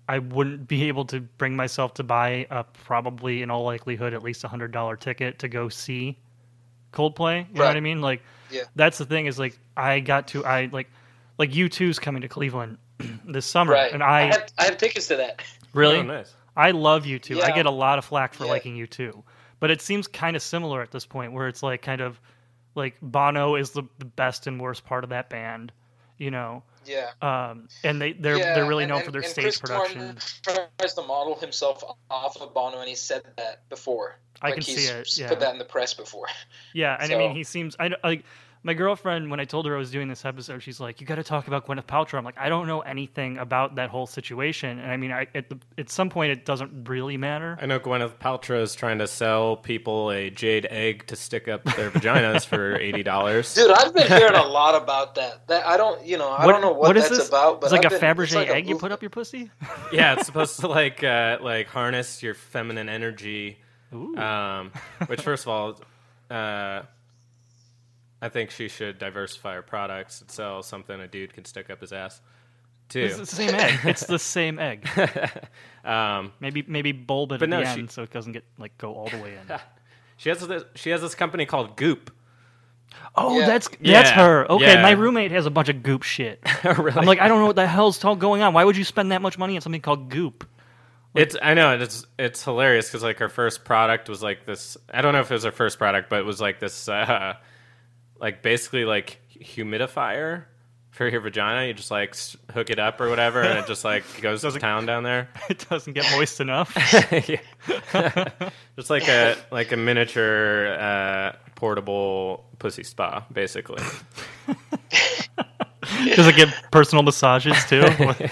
I wouldn't be able to bring myself to buy a probably in all likelihood at least a hundred dollar ticket to go see Coldplay. You know what I mean? Like, Yeah. that's the thing is like I got to I like like U two's coming to Cleveland this summer, Right. and I, I have, I have tickets to that. really Oh, nice. I love U two. I Yeah. get a lot of flack for Yeah. liking U two, but it seems kind of similar at this point, where it's like kind of like Bono is the, the best and worst part of that band, you know. Yeah. Um, and they they're Yeah, they're really and- known and- for their and stage Chris production. Martin tries to model himself off of Bono, and he said that before. I Like, can see he's it, yeah. Put that in the press before. Yeah, and I mean, So- he seems. I like my girlfriend when I told her I was doing this episode. She's like, "You got to talk about Gwyneth Paltrow." I'm like, "I don't know anything about that whole situation." And I mean, I, at the, at some point, it doesn't really matter. I know Gwyneth Paltrow is trying to sell people a jade egg to stick up their vaginas for eighty dollars. Dude, I've been hearing a lot about that. That I don't, you know, I don't know what, what is that's this? about. But It's like I've a been- Fabergé it's like a egg you put movement. up your pussy. Yeah, it's supposed to like uh, like harness your feminine energy. Um, which, first of all, uh, I think she should diversify her products and sell something a dude can stick up his ass. Too. It's the same egg. It's the same egg. Um, Maybe maybe bulb it But at no, the she- end so it doesn't get like go all the way in. she has this, she has this company called Goop. Oh, Yeah. that's that's Yeah, her. Okay, yeah. my roommate has a bunch of Goop shit. Really? I'm like, I don't know what the hell's t- going on. Why would you spend that much money on something called Goop? It's I know it's it's hilarious because like her first product was like this. I don't know if it was her first product, but it was like this, uh, like basically like humidifier for your vagina. You just like s- hook it up or whatever, and it just like goes to town down there. It doesn't get moist enough. Yeah. Just like a like a miniature uh, portable pussy spa, basically. Does it get personal massages too?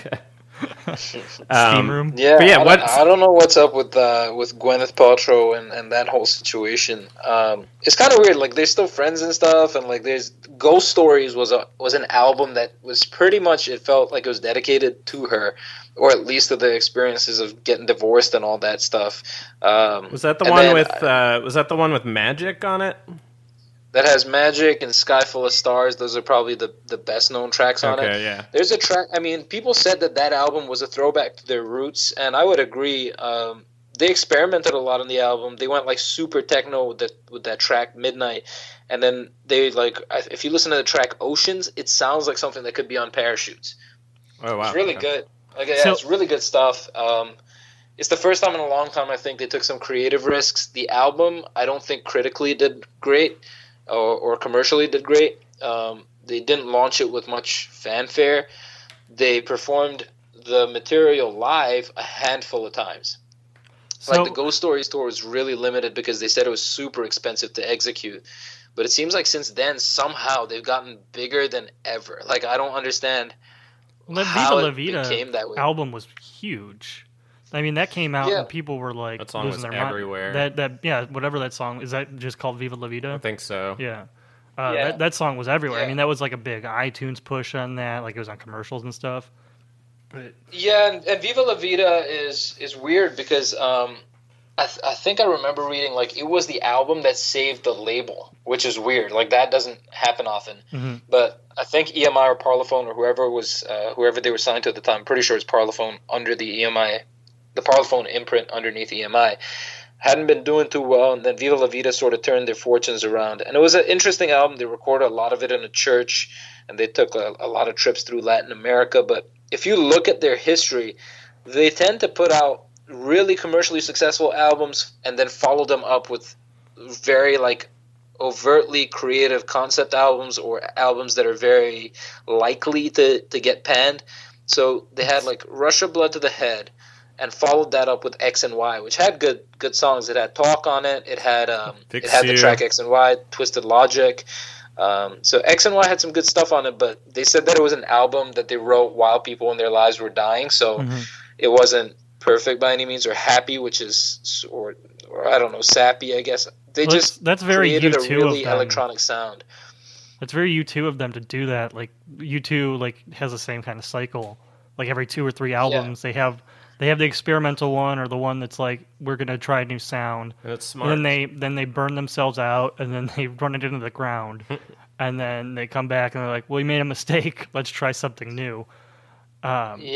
Steam Um, room. Yeah, But yeah, I, don't, what's- I don't know what's up with uh, with Gwyneth Paltrow and, and that whole situation. Um, it's kind of weird. Like they're still friends and stuff, and like there's Ghost Stories was a was an album that was pretty much it felt like it was dedicated to her, or at least to the experiences of getting divorced and all that stuff. Um, Was that the and one then, with uh, was that the one with Magic on it? that has Magic and Sky Full of Stars? Those are probably the the best known tracks on it. Okay, yeah. There's a track. I mean, people said that that album was a throwback to their roots, and I would agree. Um, they experimented a lot on the album. They went like super techno with that with that track Midnight, and then they like I- if you listen to the track Oceans, it sounds like something that could be on Parachutes. Oh wow. It's really Okay. good. Like yeah, So- it's really good stuff. Um, it's the first time in a long time I think they took some creative risks. The album I don't think critically did great, or, or commercially did great. Um, they didn't launch it with much fanfare. They performed the material live a handful of times. So, Like the Ghost Stories tour was really limited because they said it was super expensive to execute. But it seems like since then somehow they've gotten bigger than ever. Like I don't understand La how Vida La it Vida became that way. album was huge. I mean, that came out Yeah. and people were like That song losing was their mind. everywhere. That that yeah, whatever that song is. That just called Viva La Vida. I think so. Yeah. Uh, Yeah. That, that song was everywhere. I Yeah. mean, that was like a big iTunes push on that. Like it was on commercials and stuff. But Yeah, and, and Viva La Vida is is weird because um, I th- I think I remember reading like it was the album that saved the label, which is weird. Like that doesn't happen often. Mhm. But I think E M I or Parlophone or whoever was uh, whoever they were signed to at the time, I'm pretty sure it's Parlophone under the E M I, the Parlophone imprint underneath E M I, hadn't been doing too well, and then Viva La Vida sort of turned their fortunes around. And it was an interesting album. They recorded a lot of it in a church, and they took a, a lot of trips through Latin America. But if you look at their history, they tend to put out really commercially successful albums and then follow them up with very like overtly creative concept albums or albums that are very likely to, to get panned. So they had like Russia Blood to the Head and followed that up with X and Y, which had good good songs. It had Talk on it. It had um, it Fix had the You. track X and Y, Twisted Logic. Um, so X and Y had some good stuff on it, but they said that it was an album that they wrote while people in their lives were dying. So Mhm. it wasn't perfect by any means, or happy, which is or or I don't know, sappy. I guess they Well, just that's- that's very created a U two of really them. electronic sound. it's very U two of them to do that. Like U two like has the same kind of cycle. Like every two or three albums, they have they have the experimental one or the one that's like we're gonna try a new sound. And it's smart. And then they then they burn themselves out, and then they run it into the ground, and then they come back and they're like, "Well, we made a mistake. Let's try something new." Um, Yeah,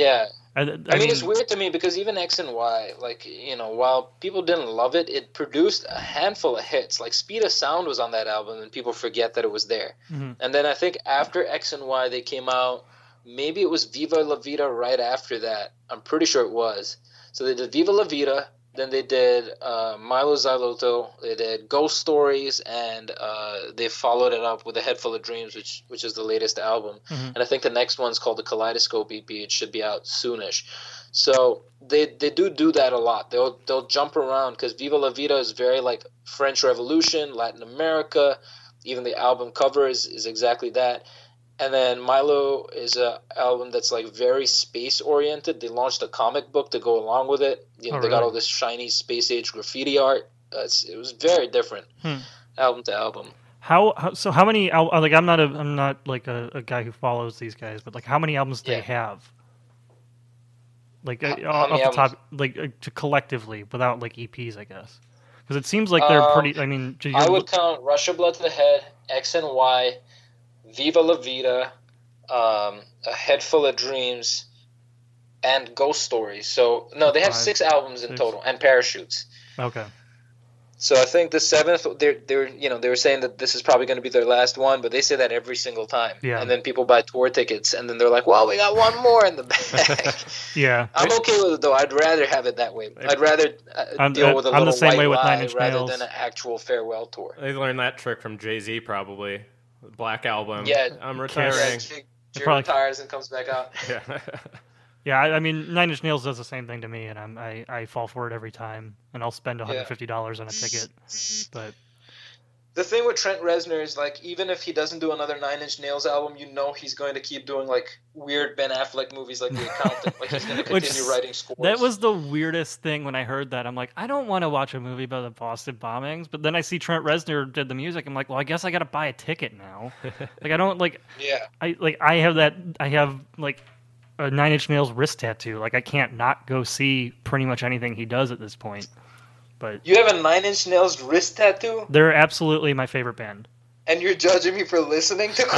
I, I, I mean, mean, it's weird to me because even X and Y, like, you know, while people didn't love it, it produced a handful of hits. Like, Speed of Sound was on that album, and people forget that it was there. Mhm. And then I think after X and Y, they came out, maybe it was Viva La Vida right after that. I'm pretty sure it was. So they did Viva La Vida, then they did uh, Milo Xyloto, they did Ghost Stories, and uh, they followed it up with A Head Full of Dreams, which which is the latest album. Mhm. And I think the next one's called the Kaleidoscope E P. It should be out soonish. So they they do do that a lot. They'll they'll jump around because Viva La Vida is very like French Revolution, Latin America. Even the album cover is, is exactly that. And then Milo is an album that's like very space oriented. They launched a comic book to go along with it. You know, Oh, they got really? all this shiny space age graffiti art. Uh, it's, it was very different, Hmm. album to album. how, how so? How many? al- Like, I'm not a I'm not like a, a guy who follows these guys, but like, how many albums do Yeah. they have? Like How- uh, how off many the top, albums? like uh, to collectively without like E Ps, I guess. Because it seems like they're Um, pretty. I mean, do you- I would count Russia Blood to the Head, X and Y, Viva La Vida, um, A Head Full of Dreams, and Ghost Stories. So no, they have Five, six albums in six. total, and Parachutes. okay. So I think the seventh, they're they're you know they were saying that this is probably going to be their last one, but they say that every single time. Yeah. And then people buy tour tickets, and then they're like, "Well, we got one more in the bag." Yeah. I'm okay with it though. I'd rather have it that way. I'd rather uh, I'm- deal with a I'm the little same white way with lie Nine Inch rather Nails. than an actual farewell tour. They learned that trick from Jay-Z probably. The Black Album. Yeah. I'm Yeah, retiring. Jay- They Jay probably- retires and comes back out. Yeah. Yeah, I, I mean, Nine Inch Nails does the same thing to me, and I'm, I I fall for it every time, and I'll spend one hundred fifty dollars on a ticket. But The thing with Trent Reznor is like, even if he doesn't do another Nine Inch Nails album, you know he's going to keep doing like weird Ben Affleck movies like The Accountant. Like he's going to Which- continue writing scores. that was the weirdest thing when I heard that. I'm like, I don't want to watch a movie about the Boston bombings, but then I see Trent Reznor did the music. I'm like, well, I guess I got to buy a ticket now. Like I don't like yeah. I like I have that I have like a Nine Inch Nails wrist tattoo. Like I can't not go see pretty much anything he does at this point. But You have a Nine Inch Nails wrist tattoo, they're absolutely my favorite band. and you're judging me for listening to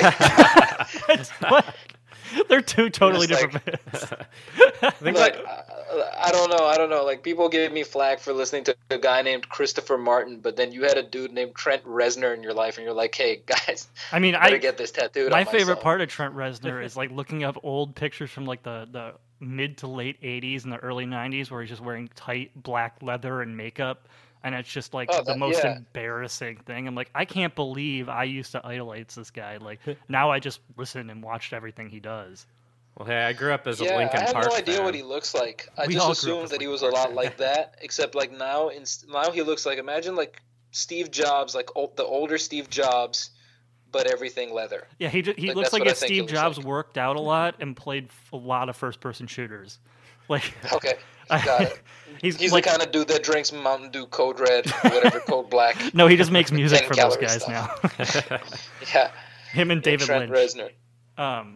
Coldplay. What? They're two totally It's different like- bands. I think Like, like I, I don't know. I don't know. Like people give me flack for listening to a guy named Christopher Martin, but then you had a dude named Trent Reznor in your life, and you're like, "Hey guys, I mean, I better I get this tattooed." my on favorite myself. part of Trent Reznor is like looking up old pictures from like the, the mid to late eighties and the early nineties where he's just wearing tight black leather and makeup, and it's just like Oh, the that- most yeah. embarrassing thing. I'm like, I can't believe I used to idolize this guy. Like now I just listen and watched everything he does. well, hey, I grew up as a Yeah, Linkin I have Park no idea fan. what he looks like. I We just all grew up assumed as that he Linkin was a Park lot fans. like that, except like now, in, now he looks like, imagine like Steve Jobs, like o- the older Steve Jobs, but everything leather. Yeah, he ju- he Like, looks that's like what I if think he Steve looks Jobs like. worked out a lot and played f- a lot of first person shooters. Like Okay, got it. he's, He's like the kind of dude that drinks Mountain Dew Code Red, whatever Code Black. no, he just makes music ten for those calorie guys stuff. now. Yeah, Him and David Trent Lynch. Reznor. Um,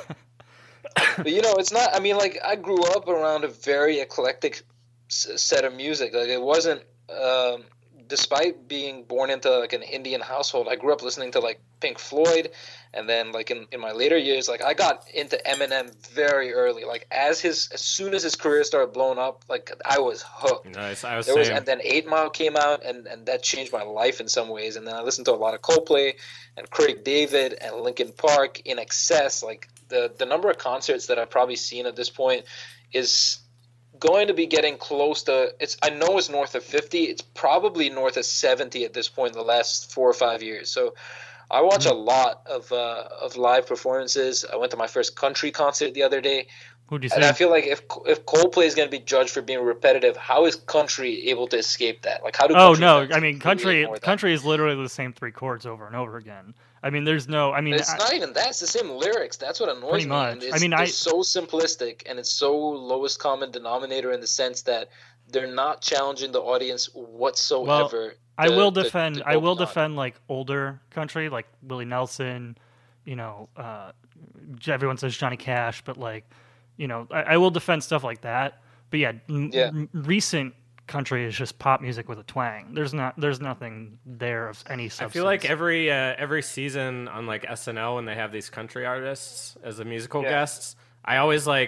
But you know, it's not. I mean, like I grew up around a very eclectic s- set of music. Like it wasn't. Um, despite being born into like an Indian household, I grew up listening to like Pink Floyd, and then like in, in my later years, like I got into Eminem very early. Like as his as soon as his career started blowing up, like I was hooked. Nice. I was There was, saying. and then Eight Mile came out, and, and that changed my life in some ways. And then I listened to a lot of Coldplay and Craig David and Linkin Park in excess. Like the the number of concerts that I've probably seen at this point is going to be getting close to. It's I know it's north of fifty. It's probably north of seventy at this point in the last four or five years. So I watch a lot of uh, of live performances. I went to my first country concert the other day. who'd you And I say? feel like if if Coldplay is going to be judged for being repetitive, how is country able to escape that? Like, how do? Oh country no! fans I mean, completely country ignore that? country is literally the same three chords over and over again. I mean, there's no. I mean, It's I- not even that. It's the same lyrics. That's what annoys Pretty me. much. And I it's, mean, they're I- so simplistic, and it's so lowest common denominator in the sense that they're not challenging the audience whatsoever. I to- will to- defend. to I go will beyond. defend like older country, like Willie Nelson. You know, uh, everyone says Johnny Cash, but like, you know, I, I will defend stuff like that. But yeah, m- Yeah. m- recent country is just pop music with a twang. There's not. There's nothing there of any I substance. feel like every uh, every season on like S N L when they have these country artists as the musical Yeah. guests, I always like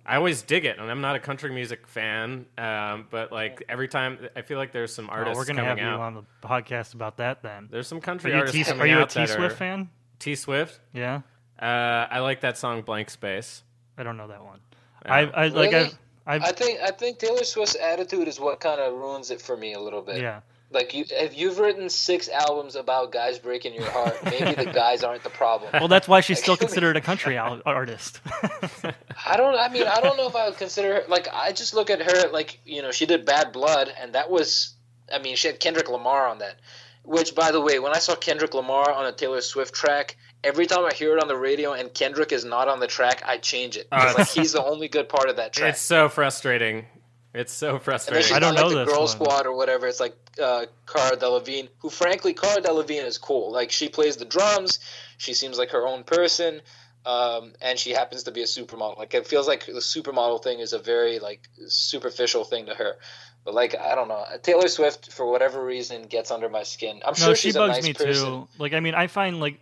I always dig it, and I'm not a country music fan, um, but like every time, I feel like there's some Oh, artists we're gonna have coming you out. on the podcast about that then. There's some Are country you, artists T- coming are you a out T that Swift are- fan? T Swift. Yeah, Uh, I like that song "Blank Space." I don't know that one. Yeah. I, I like Really? I, I, I think I think Taylor Swift's attitude is what kind of ruins it for me a little bit. yeah. Like you, if you've written six albums about guys breaking your heart, maybe the guys aren't the problem. Well, that's why she's still considered a country al- artist. I don't. I mean, I don't know if I would consider her. Like, I just look at her like, you know, she did Bad Blood, and that was. I mean, she had Kendrick Lamar on that. Which, by the way, when I saw Kendrick Lamar on a Taylor Swift track, every time I hear it on the radio and Kendrick is not on the track, I change it. 'Cause, Oh, like he's the only good part of that track. It's so frustrating. It's so And then frustrating. she's I don't on, like, know the this Girl one. Squad or whatever. It's like uh, Cara Delevingne, who frankly, Cara Delevingne is cool. Like she plays the drums, she seems like her own person, um, and she happens to be a supermodel. Like it feels like the supermodel thing is a very like superficial thing to her. But like I don't know, Taylor Swift for whatever reason gets under my skin. I'm No, sure she she's a bugs nice me person. too. Like, I mean, I find like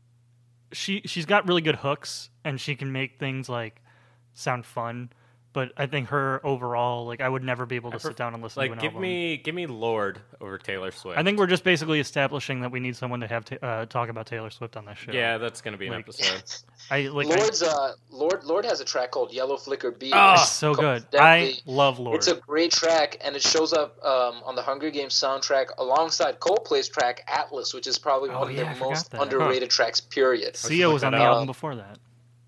she she's got really good hooks, and she can make things like sound fun. But I think her overall, like, I would never be able to sit down and listen to Like, an give album. me, give me Lord over Taylor Swift. I think we're just basically establishing that we need someone to have ta- uh, talk about Taylor Swift on this show. Yeah, that's gonna be an Like- episode. I like. I, Lord's uh, Lord Lord has a track called Yellow Flicker Beat. oh, which is so good. coincidentally- I love Lord. It's a great track, and it shows up um, on the Hunger Games soundtrack alongside Coldplay's track Atlas, which is probably Oh, one of yeah, I their forgot most that. underrated tracks. Period. Sia look was on that the up. album before that.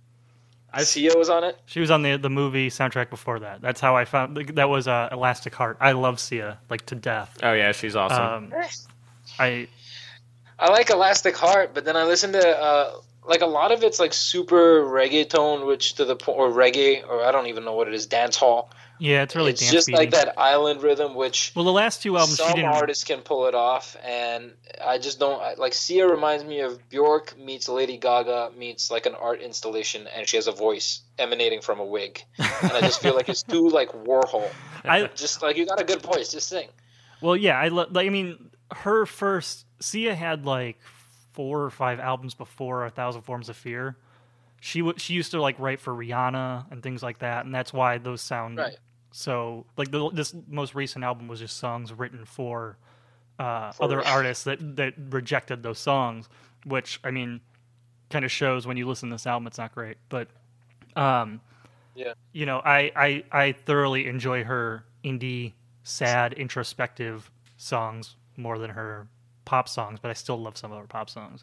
I Sia was on it. She was on the the movie soundtrack before that. That's how I found. That was uh, Elastic Heart. I love Sia like to death. Oh yeah, she's awesome. Um, I I like Elastic Heart, but then I listen to uh, like a lot of it's like super reggaeton, which to the point or reggae, or I don't even know what it is, dance hall. yeah, it's really it's dance just beaty. like that island rhythm, which Well, the last two albums she some didn't. artists can pull it off, and I just don't I- like. Sia reminds me of Bjork meets Lady Gaga meets like an art installation, and she has a voice emanating from a wig, and I just feel like it's too like Warhol. I Just like you got a good voice, just sing. well, yeah, I lo- like. I mean, her first Sia had like four or five albums before A Thousand Forms of Fear. She w- she used to like write for Rihanna and things like that, and that's why those sound Right. so like. The, this most recent album was just songs written for, uh, For other Rih- artists that that rejected those songs, which I mean, kind of shows when you listen to this album, it's not great, but um, Yeah. you know, I I I thoroughly enjoy her indie, sad, introspective songs more than her pop songs, but I still love some of her pop songs.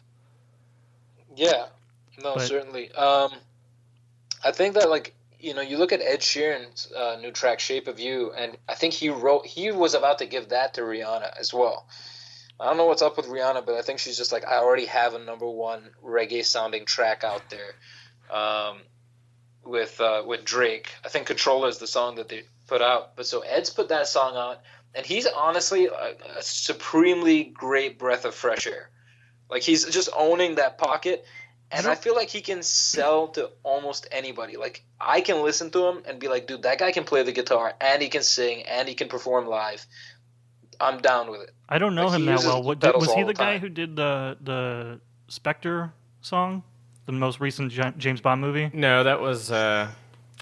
Yeah, no, But- certainly. Um, I think that like you know, you look at Ed Sheeran's uh, new track "Shape of You," and I think he wrote he was about to give that to Rihanna as well. I don't know what's up with Rihanna, but I think she's just like, I already have a number one reggae sounding track out there, um, with uh, with Drake. I think "Controller" is the song that they put out, but so Ed's put that song out, and he's honestly a, a supremely great breath of fresh air. Like he's just owning that pocket. And I feel like he can sell to almost anybody. Like I can listen to him and be like, dude, that guy can play the guitar and he can sing and he can perform live. I'm down with it. I don't know Like, him he that uses well. What, pedals was he all the the guy time. who did the the Spectre song, the most recent Ja- James Bond movie? No, that was. Uh,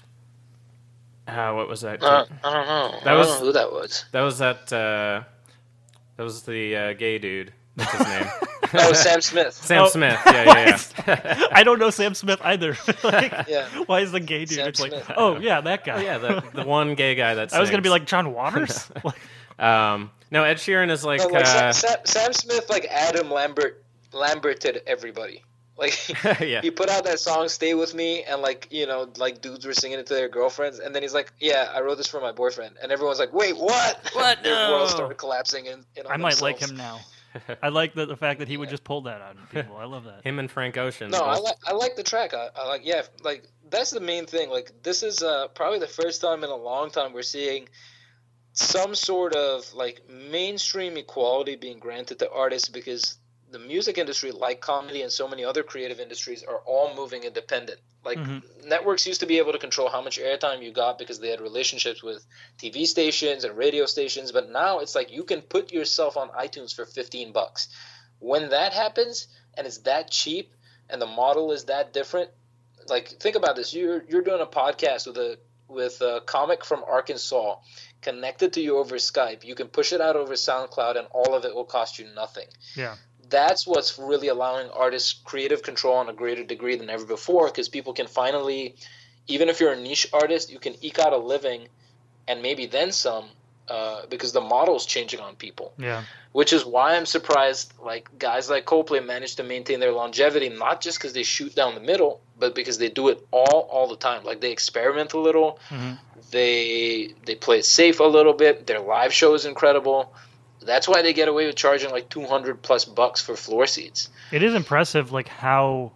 uh, what was that? Uh, I don't know. That I don't was- know who that was. that was that. Uh, that was the uh, gay dude. What's his name? Oh, Sam Smith. Sam Oh. Smith. Yeah, yeah, yeah. I don't know Sam Smith either. Like, Yeah. why is the gay dude? Sam it's like, Smith. oh yeah, that guy. Oh, yeah, the, the one gay guy that I was gonna be sings. like John Waters. Like, Um, no, Ed Sheeran is like. No, like uh, Sam, Sam, Sam Smith, like Adam Lambert, Lamberted everybody. Like yeah. he put out that song "Stay with Me," and like you know, like dudes were singing it to their girlfriends, and then he's like, "Yeah, I wrote this for my boyfriend," and everyone's like, "Wait, what?" What? Their No. world started collapsing in. in on I might like themselves. him now. I like the, the fact that he would just pull that on people. I love that. Him and Frank Ocean. No, I both- like I like the track. I, I like yeah, like that's the main thing. Like this is uh, probably the first time in a long time we're seeing some sort of like mainstream equality being granted to artists because the music industry, like comedy and so many other creative industries, are all moving independent. Like Mhm. networks used to be able to control how much airtime you got because they had relationships with T V stations and radio stations, but now it's like you can put yourself on iTunes for fifteen bucks. When that happens and it's that cheap and the model is that different, like think about this: you're you're doing a podcast with a with a comic from Arkansas connected to you over Skype, you can push it out over SoundCloud, and all of it will cost you nothing. Yeah. That's what's really allowing artists creative control on a greater degree than ever before, because people can finally, even if you're a niche artist, you can eke out a living and maybe then some, uh, because the model's changing on people. Yeah. Which is why I'm surprised, like, guys like Coldplay manage to maintain their longevity, not just because they shoot down the middle, but because they do it all all the time. Like, they experiment a little, Mm-hmm. they they play it safe a little bit, their live show is incredible. That's why they get away with charging like two hundred plus bucks for floor seats. It is impressive, like how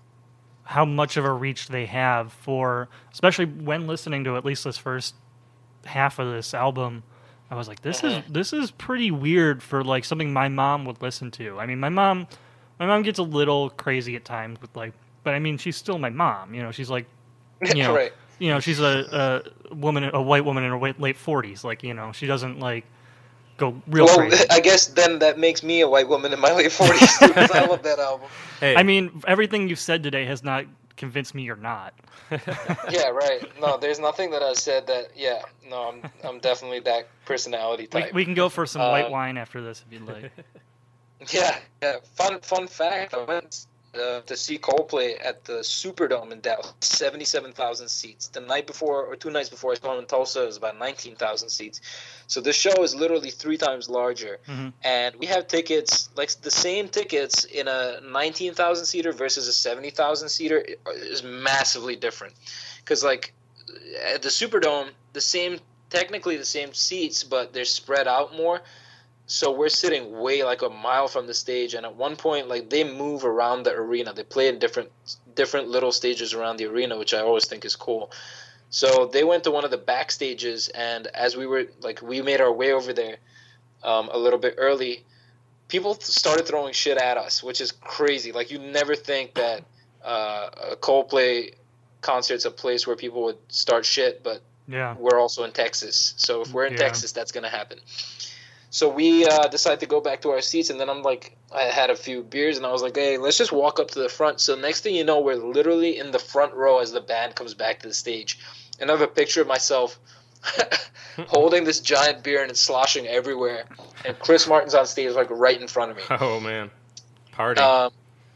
how much of a reach they have for, especially when listening to at least this first half of this album. I was like, this is this is pretty weird for like something my mom would listen to. I mean, my mom, my mom gets a little crazy at times with like, but I mean, she's still my mom. You know, she's like, you know, Right. you know, she's a, a woman, a white woman in her wa- late forties. Like, you know, she doesn't like go real Well, crazy. I guess then that makes me a white woman in my late forties because I love that album. Hey, I mean, everything you've said today has not convinced me you're not. Yeah, right. No, there's nothing that I said that. Yeah, no, I'm I'm definitely that personality We, type. we can go for some Uh, white wine after this if you'd like. Yeah, yeah. Fun fun fact: I went uh, to see Coldplay at the Superdome in Dallas, seventy-seven thousand seats. The night before, or two nights before, I saw them in Tulsa. It was about nineteen thousand seats. So this show is literally three times larger, Mhm. and we have tickets like the same tickets in a nineteen thousand seater versus a seventy thousand seater is massively different. Because like at the Superdome, the same technically the same seats, but they're spread out more. So we're sitting way like a mile from the stage, and at one point, like they move around the arena. They play in different different little stages around the arena, which I always think is cool. So they went to one of the back stages, and as we were like we made our way over there um, a little bit early, people started throwing shit at us, which is crazy. Like you never think that uh, a Coldplay concert's a place where people would start shit, but Yeah. we're also in Texas. So if we're in Yeah. Texas, that's going to happen. So we uh, decided to go back to our seats, and then I'm like, I had a few beers, and I was like, hey, let's just walk up to the front. So next thing you know, we're literally in the front row as the band comes back to the stage. And I have a picture of myself holding this giant beer, and it's sloshing everywhere. And Chris Martin's on stage, like, right in front of me. oh man, party. Um,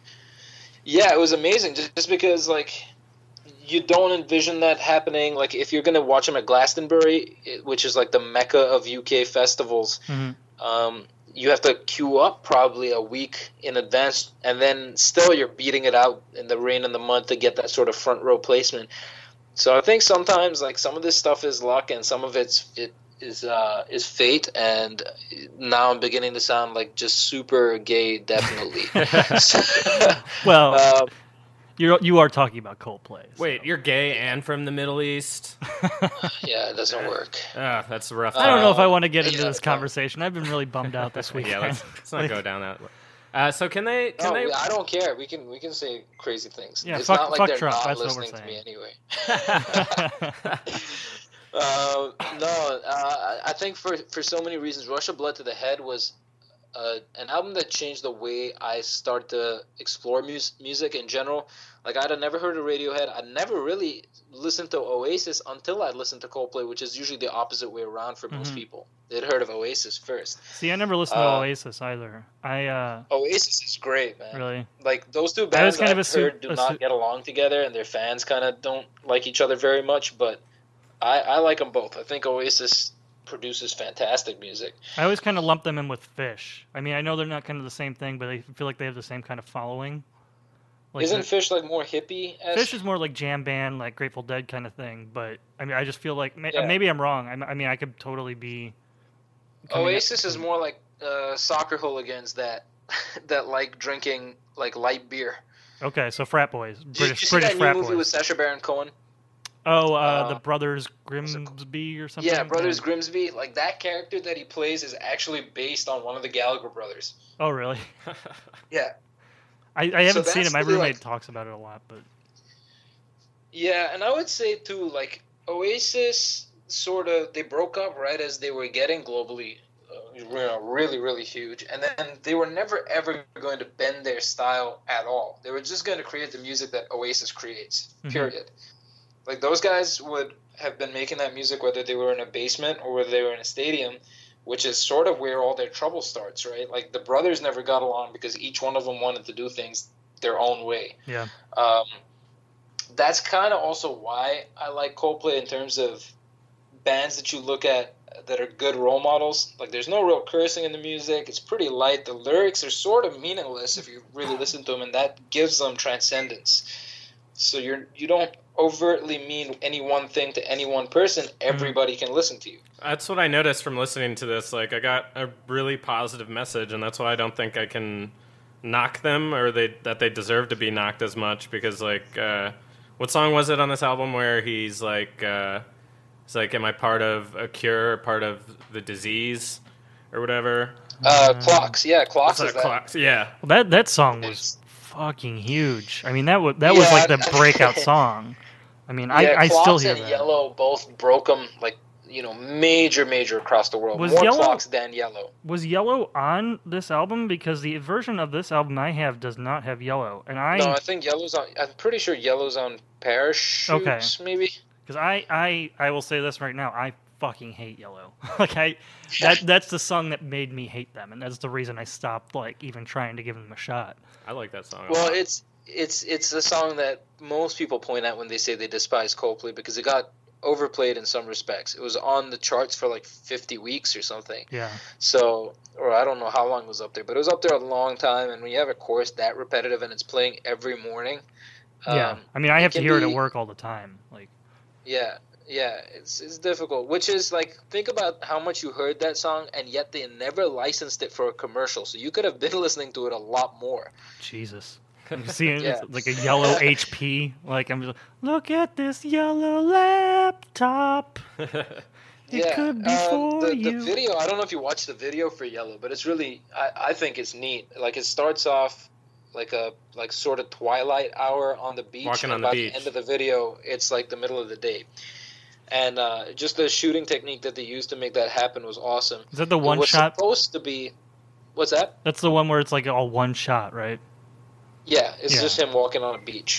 yeah, it was amazing, just, just because, like, you don't envision that happening. Like, if you're going to watch them at Glastonbury, it- which is, like, the mecca of U K festivals, Mhm. um, you have to queue up probably a week in advance, and then still you're beating it out in the rain and the mud to get that sort of front row placement. So I think sometimes, like, some of this stuff is luck, and some of it's it is uh, is fate. And now I'm beginning to sound like just super gay, definitely. Well, uh, you're you are talking about Coldplay. so- Wait, you're gay and from the Middle East? yeah, it doesn't work. Ah, that's rough. I don't know if I Uh, want to get into yeah, this conversation. I've been really bummed out this weekend. yeah, let's, let's not go down that. Uh, so can they? Can No, they? I don't care. We can we can say crazy things. Yeah, it's fuck- not like fuck they're Trump. not That's what we're listening to me saying. anyway. uh, no, uh, I think for for so many reasons, Rush of Blood to the Head was uh, an album that changed the way I start to explore mus- music in general. Like, I'd have never heard of Radiohead. I never really listened to Oasis until I listened to Coldplay, which is usually the opposite way around for most Mhm. people. They'd heard of Oasis first. See, I never listened to Uh, Oasis either. I uh, Oasis is great, man. really. Like, those two I was bands kind of I've assu- heard do assu- not get along together, and their fans kind of don't like each other very much, but I, I like them both. I think Oasis produces fantastic music. I always kind of lump them in with Fish. I mean, I know they're not kind of the same thing, but I feel like they have the same kind of following. Like Isn't the- Fish, like, more hippie? Fish is more like jam band, like Grateful Dead kind of thing. But I mean, I just feel like ma- Yeah. maybe I'm wrong. I, I mean, I could totally be. coming Oasis up- is more like uh, soccer hooligans that that like drinking, like, light beer. Okay, so frat boys, Did British you see British that new frat movie boys. with Sacha Baron Cohen? Oh, uh, uh, the Brothers it Grimsby or something. Yeah, Brothers Grimsby. Like, that character that he plays is actually based on one of the Gallagher brothers. Oh, really? Yeah. I, I haven't seen that's it. My really, roommate like- talks about it a lot, but Yeah, and I would say too, like, Oasis sort of, they broke up right as they were getting globally, uh, you know, really, really huge, and then they were never ever going to bend their style at all. They were just going to create the music that Oasis creates. Mhm. Period. Like, those guys would have been making that music, whether they were in a basement or whether they were in a stadium, which is sort of where all their trouble starts, right? Like the brothers never got along because each one of them wanted to do things their own way. Yeah. Um, that's kind of also why I like Coldplay in terms of bands that you look at that are good role models. Like there's no real cursing in the music. It's pretty light. The lyrics are sort of meaningless if you really listen to them, and that gives them transcendence. So you're you don't overtly mean any one thing to any one person. Everybody can listen to you. That's what I noticed from listening to this. Like, I got a really positive message, and that's why I don't think I can knock them or they that they deserve to be knocked as much. Because, like, uh, what song was it on this album where he's like, uh, he's like, am I part of a cure, or part of the disease, or whatever? Uh, Clocks, yeah, Clocks What's is that? that. Clocks, yeah. Well, that that song was fucking huge. I mean, that was that was Yeah. like the breakout song. I mean, I, Yeah, I still Clocks hear and that. Yellow both broke them, like, you know, major, major across the world. Was More Yellow- Clocks than Yellow. Was Yellow on this album? Because the version of this album I have does not have Yellow, and I No, I think Yellow's on. I'm pretty sure Yellow's on Parachutes, Okay. maybe. because I, I I will say this right now, I fucking hate Yellow. Like I that that's the song that made me hate them, and that's the reason I stopped like even trying to give them a shot. I like that song. a Well, lot. it's it's it's a song that most people point at when they say they despise Coldplay because it got overplayed in some respects. It was on the charts for like fifty weeks or something. Yeah. So, or I don't know how long it was up there, but it was up there a long time. And when you have a chorus that repetitive and it's playing every morning, Yeah. um, I mean, I have to can hear it be- at work all the time. Like yeah, yeah, it's it's difficult. Which is like, think about how much you heard that song, and yet they never licensed it for a commercial. So you could have been listening to it a lot more. Jesus. You see it, Yeah. it's like a yellow H P. Like I'm just look at this yellow laptop. It yeah, could be um, for the, you. the video. I don't know if you watched the video for Yellow, but it's really. I, I think it's neat. Like it starts off like a like sort of twilight hour on the beach. Walking and on the by beach. the end of the video, it's like the middle of the day, and uh, just the shooting technique that they used to make that happen was awesome. Is that the It one was shot? supposed to be. What's that? That's the one where it's like all one shot, right? Yeah, it's Yeah. just him walking on a beach.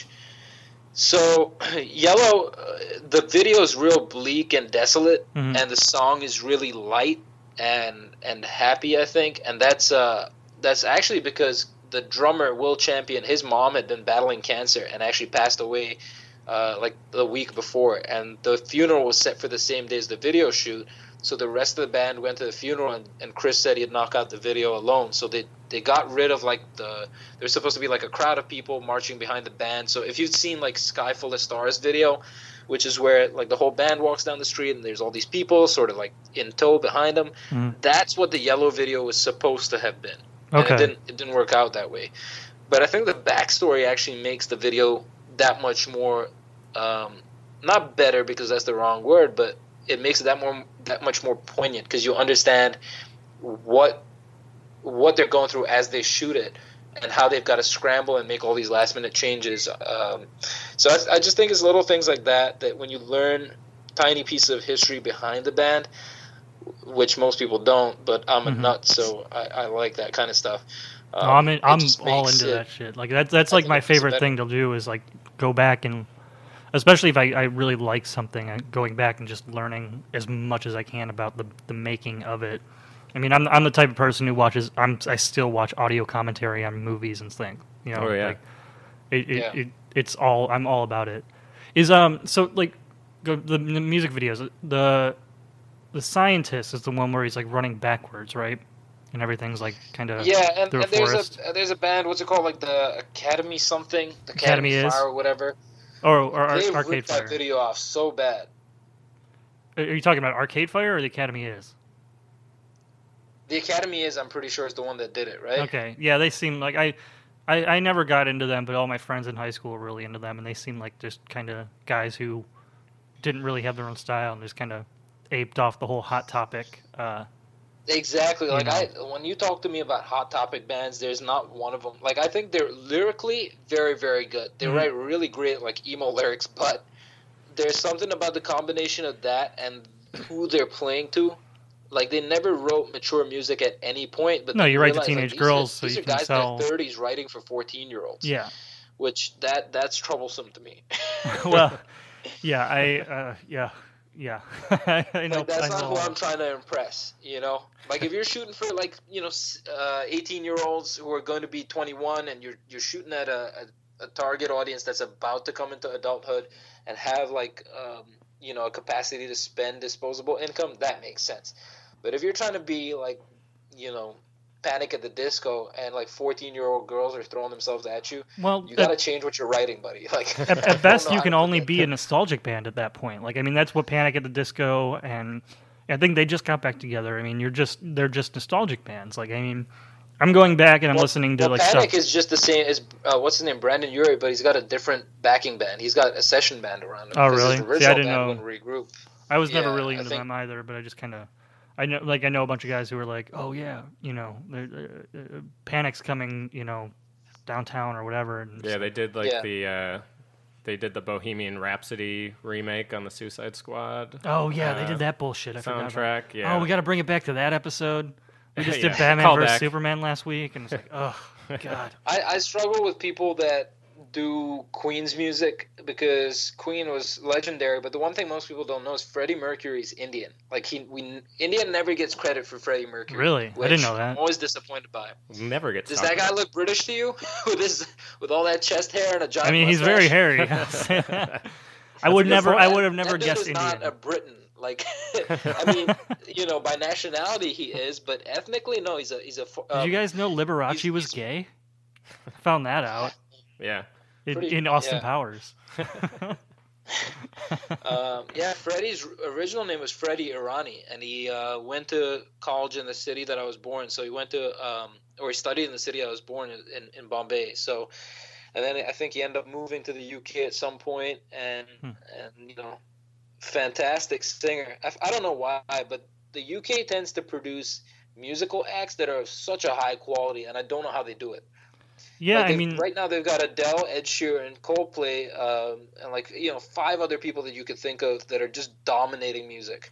So, Yellow, uh, the video is real bleak and desolate, Mhm. and the song is really light and and happy, I think. And that's uh that's actually because the drummer Will Champion, his mom had been battling cancer and actually passed away uh, like the week before, and the funeral was set for the same day as the video shoot. So the rest of the band went to the funeral, and, and Chris said he'd knock out the video alone. So they they got rid of like the there's supposed to be like a crowd of people marching behind the band. So if you've seen like Sky Full of Stars video, which is where like the whole band walks down the street and there's all these people sort of like in tow behind them, Mhm. that's what the Yellow video was supposed to have been. And Okay. it didn't it didn't work out that way. But I think the backstory actually makes the video that much more um, not better because that's the wrong word, but it makes it that more that much more poignant because you understand what what they're going through as they shoot it and how they've got to scramble and make all these last minute changes. Um, so I, I just think it's little things like that that when you learn tiny pieces of history behind the band, which most people don't, but I'm a Mhm. nut, so I, I like that kind of stuff. Um, No, I'm in, it I'm just all makes into it- that shit. Like that's that's I like think my it makes it favorite better. thing to do is like go back and, especially if I, I really like something, I- going back and just learning as much as I can about the the making of it. I mean, I'm I'm the type of person who watches. I'm I still watch audio commentary on movies and things. You know, Oh, yeah. like it, it, Yeah. it it's all I'm all about it. Is um so like go, the, the music videos the the scientist is the one where he's like running backwards, right? And everything's like kind of Yeah, and, through a and there's forest. a there's a band. What's it called? Like the Academy something, the Academy Academy, is? Fire or whatever. or or Ar- They Arcade ripped Fire. that video off so bad. Are you talking about Arcade Fire or the Academy is? The Academy is, I'm pretty sure, is the one that did it, right? Okay, yeah, they seem like I, I, I never got into them, but all my friends in high school were really into them, and they seem like just kind of guys who didn't really have their own style and just kind of aped off the whole Hot Topic. Uh, Exactly. Like know. I, when you talk to me about Hot Topic bands, there's not one of them. Like I think they're lyrically very, very good. They Mhm. write really great like emo lyrics, but there's something about the combination of that and who they're playing to. Like they never wrote mature music at any point. But No, they you write to realized, like, teenage these girls are, so these you are can guys sell- in their thirties writing for fourteen year olds. yeah, Which that that's troublesome to me. well, yeah, I, uh, yeah, yeah, I know. Like, that's I not know who all I'm that. trying to impress, you know? Like, if you're shooting for, like, you know, eighteen-year-olds who are going to be twenty-one and you're you're shooting at a, a, a target audience that's about to come into adulthood and have, like, um, you know, a capacity to spend disposable income, that makes sense. But if you're trying to be, like, you know, Panic at the Disco and, like, fourteen-year-old girls are throwing themselves at you, Well, you got to at, change what you're writing, buddy. Like, at, I at don't best, know you how can to put only that. be a nostalgic band at that point. Like, I mean, that's what Panic at the Disco and I think they just got back together. I mean, you're just they're just nostalgic bands. Like, I mean, I'm going back and I'm Well, listening to well, like Panic stuff. is just the same as uh, what's his name, Brandon Urie, but he's got a different backing band. He's got a session band around him. Oh, 'cause really? His See, I original didn't band know. wouldn't regroup. I was never yeah, really I into think- them either, but I just kind of, I know, like I know a bunch of guys who were like, oh yeah, you know, they're- uh, uh, Panic's coming, you know, downtown or whatever. And Yeah, they did like Yeah. the uh, they did the Bohemian Rhapsody remake on the Suicide Squad. Oh yeah, they uh, did that bullshit. I forgot about- soundtrack. Yeah. Oh, we got to bring it back to that episode. We just Yeah. did Batman Call versus back. Superman last week, and it's like, oh god. I, I struggle with people that do Queen's music because Queen was legendary. But the one thing most people don't know is Freddie Mercury's Indian. Like he, we India never gets credit for Freddie Mercury. Really? I which didn't know that. I'm always disappointed by. Never gets. Does talked that guy about. look British to you with his with all that chest hair and a giant? I mean, he's mustache? very hairy. I would never, I would have never That dude guessed is Indian. not a Briton. Like, I mean, you know, by nationality he is, but ethnically, no, he's a he's a. Did Um, you guys know Liberace he's- was he's- gay? I found that out Yeah. in, Pretty- in Austin yeah. Powers. Um, yeah, Freddie's original name was Freddie Irani, and he uh, went to college in the city that I was born. So he went to, um, or he studied in the city I was born in, in, in Bombay. So, and then I think he ended up moving to the U K at some point, and Hmm. and you know, fantastic singer. I, I don't know why, but the U K tends to produce musical acts that are of such a high quality, and I don't know how they do it. Yeah, Like, I if- mean, right now they've got Adele, Ed Sheeran, Coldplay, um, and like you know five other people that you could think of that are just dominating music.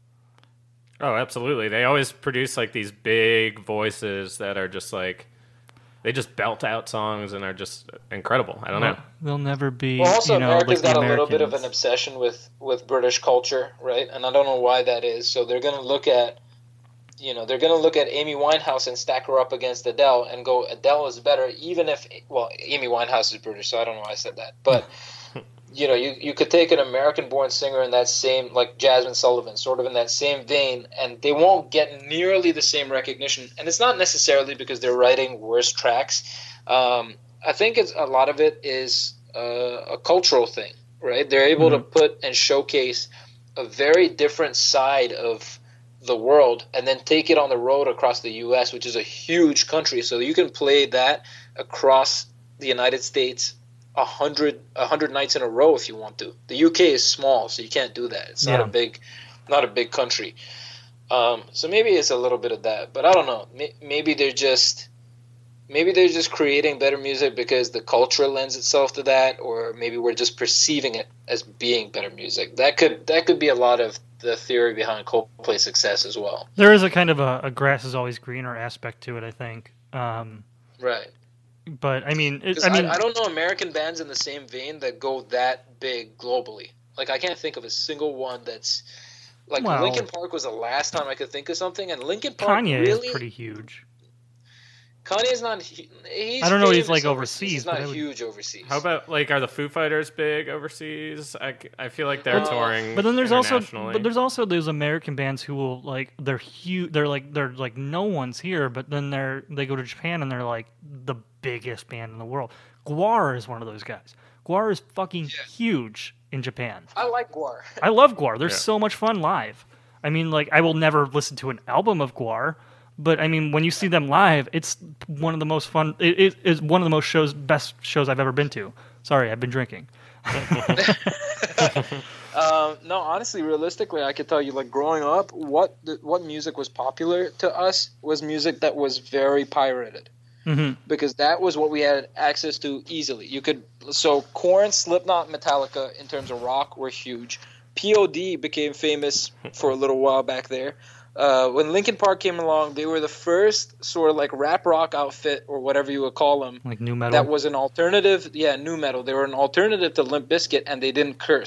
Oh, absolutely. They always produce like these big voices that are just like they just belt out songs and are just incredible. I don't know. they'll never be. Well, also you know, America's like the got a little bit of an Americans. obsession with with British culture, right? And I don't know why that is. So they're going to look at, you know, they're going to look at Amy Winehouse and stack her up against Adele and go, Adele is better, even if, well, Amy Winehouse is British, so I don't know why I said that, but. You know, you, you could take an American-born singer in that same, like Jasmine Sullivan, sort of in that same vein, and they won't get nearly the same recognition. And it's not necessarily because they're writing worse tracks. Um, I think it's a lot of it is uh, a cultural thing, right? They're able Mm-hmm. to put and showcase a very different side of the world and then take it on the road across the U S, which is a huge country. So you can play that across the United States a hundred a hundred nights in a row if you want to. The U K is small, so you can't do that. It's not Yeah. a big, not a big country. Um, so maybe it's a little bit of that, but I don't know. May- Maybe they're just, maybe they're just creating better music because the culture lends itself to that, or maybe we're just perceiving it as being better music. That could that could be a lot of the theory behind Coldplay's success as well. There is a kind of a, a grass is always greener aspect to it, I think. Um, Right. but I mean, it, 'Cause I mean, I, I don't know American bands in the same vein that go that big globally. Like I can't think of a single one that's like Well- Linkin Park was the last time I could think of something, and Linkin Park Kanye really is pretty huge. Kanye's not. he- He's I don't know what he's famous like overseas, He's but not I would- huge overseas. How about like are the Foo Fighters big overseas? I, I feel like they're Well, touring. But then there's also, internationally. but there's also those American bands who will like they're huge. They're like they're like no one's here, but then they're they go to Japan and they're like the biggest band in the world. Gwar is one of those guys. Gwar is fucking huge in Japan. I like Gwar. I love Gwar. They're Yeah. so much fun live. I mean, like I will never listen to an album of Gwar, but I mean, when you see them live, it's one of the most fun. It, it is one of the most shows, best shows I've ever been to. Sorry, I've been drinking. Um, no, honestly, realistically, I could tell you, like growing up, what the, what music was popular to us was music that was very pirated. Mhm. Because that was what we had access to easily. You could so Korn, Slipknot, Metallica in terms of rock were huge. P O D became famous for a little while back there. Uh, when Linkin Park came along, they were the first sort of like rap rock outfit or whatever you would call them. Like new metal. That was an alternative, yeah, new metal. They were an alternative to Limp Bizkit, and they didn't curse,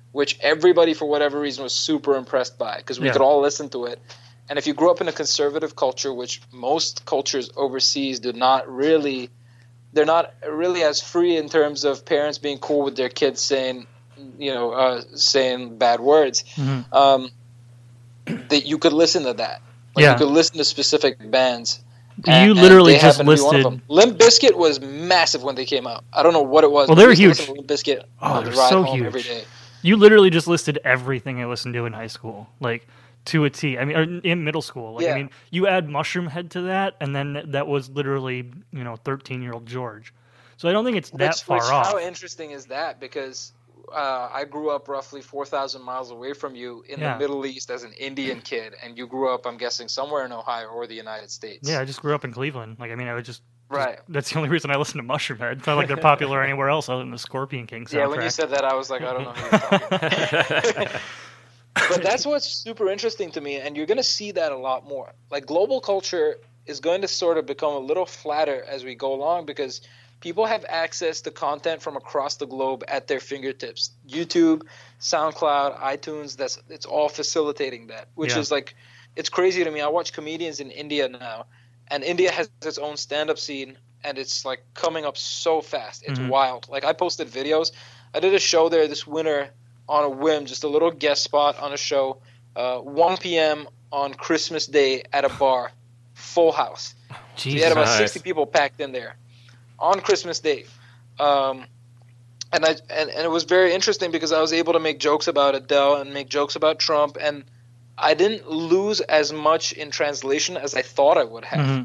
which everybody for whatever reason was super impressed by because we Yeah. could all listen to it. And if you grew up in a conservative culture, which most cultures overseas do not really, they're not really as free in terms of parents being cool with their kids saying, you know, uh, saying bad words. Mm-hmm. Um, that you could listen to that. Like Yeah. you could listen to specific bands. You and- and literally they just happen to be one of listed- them. Limp Bizkit was massive when they came out. I don't know what it was. Well, but they I were used to listen huge. to Limp Bizkit Oh, on the they're ride so home huge. every day. You literally just listed everything I listened to in high school, like to a T. I mean, or in middle school. Like, Yeah. I mean, you add Mushroom Head to that, and then that was literally, you know, thirteen-year-old George. So I don't think it's that which, far which, off. How interesting is that? Because uh, I grew up roughly four thousand miles away from you in Yeah. the Middle East as an Indian kid, and you grew up, I'm guessing, somewhere in Ohio or the United States. Yeah, I just grew up in Cleveland. Like, I mean, I would just, just- Right. that's the only reason I listen to Mushroom Head. It's not like they're popular anywhere else other than the Scorpion King soundtrack. Yeah, when you said that, I was like, I don't know who you're talking about. But that's what's super interesting to me, and you're going to see that a lot more. Like, global culture is going to sort of become a little flatter as we go along because people have access to content from across the globe at their fingertips. YouTube, SoundCloud, iTunes, that's it's all facilitating that, which Yeah. is like, it's crazy to me. I watch comedians in India now, and India has its own stand-up scene, and it's like coming up so fast. It's Mhm. wild. Like, I posted videos. I did a show there this winter on a whim, just a little guest spot on a show, uh, one p.m. on Christmas Day at a bar, full house. So we Jesus. had about Nice. sixty people packed in there on Christmas Day. Um, and I and, and it was very interesting because I was able to make jokes about Adele and make jokes about Trump, and I didn't lose as much in translation as I thought I would have. Mhm.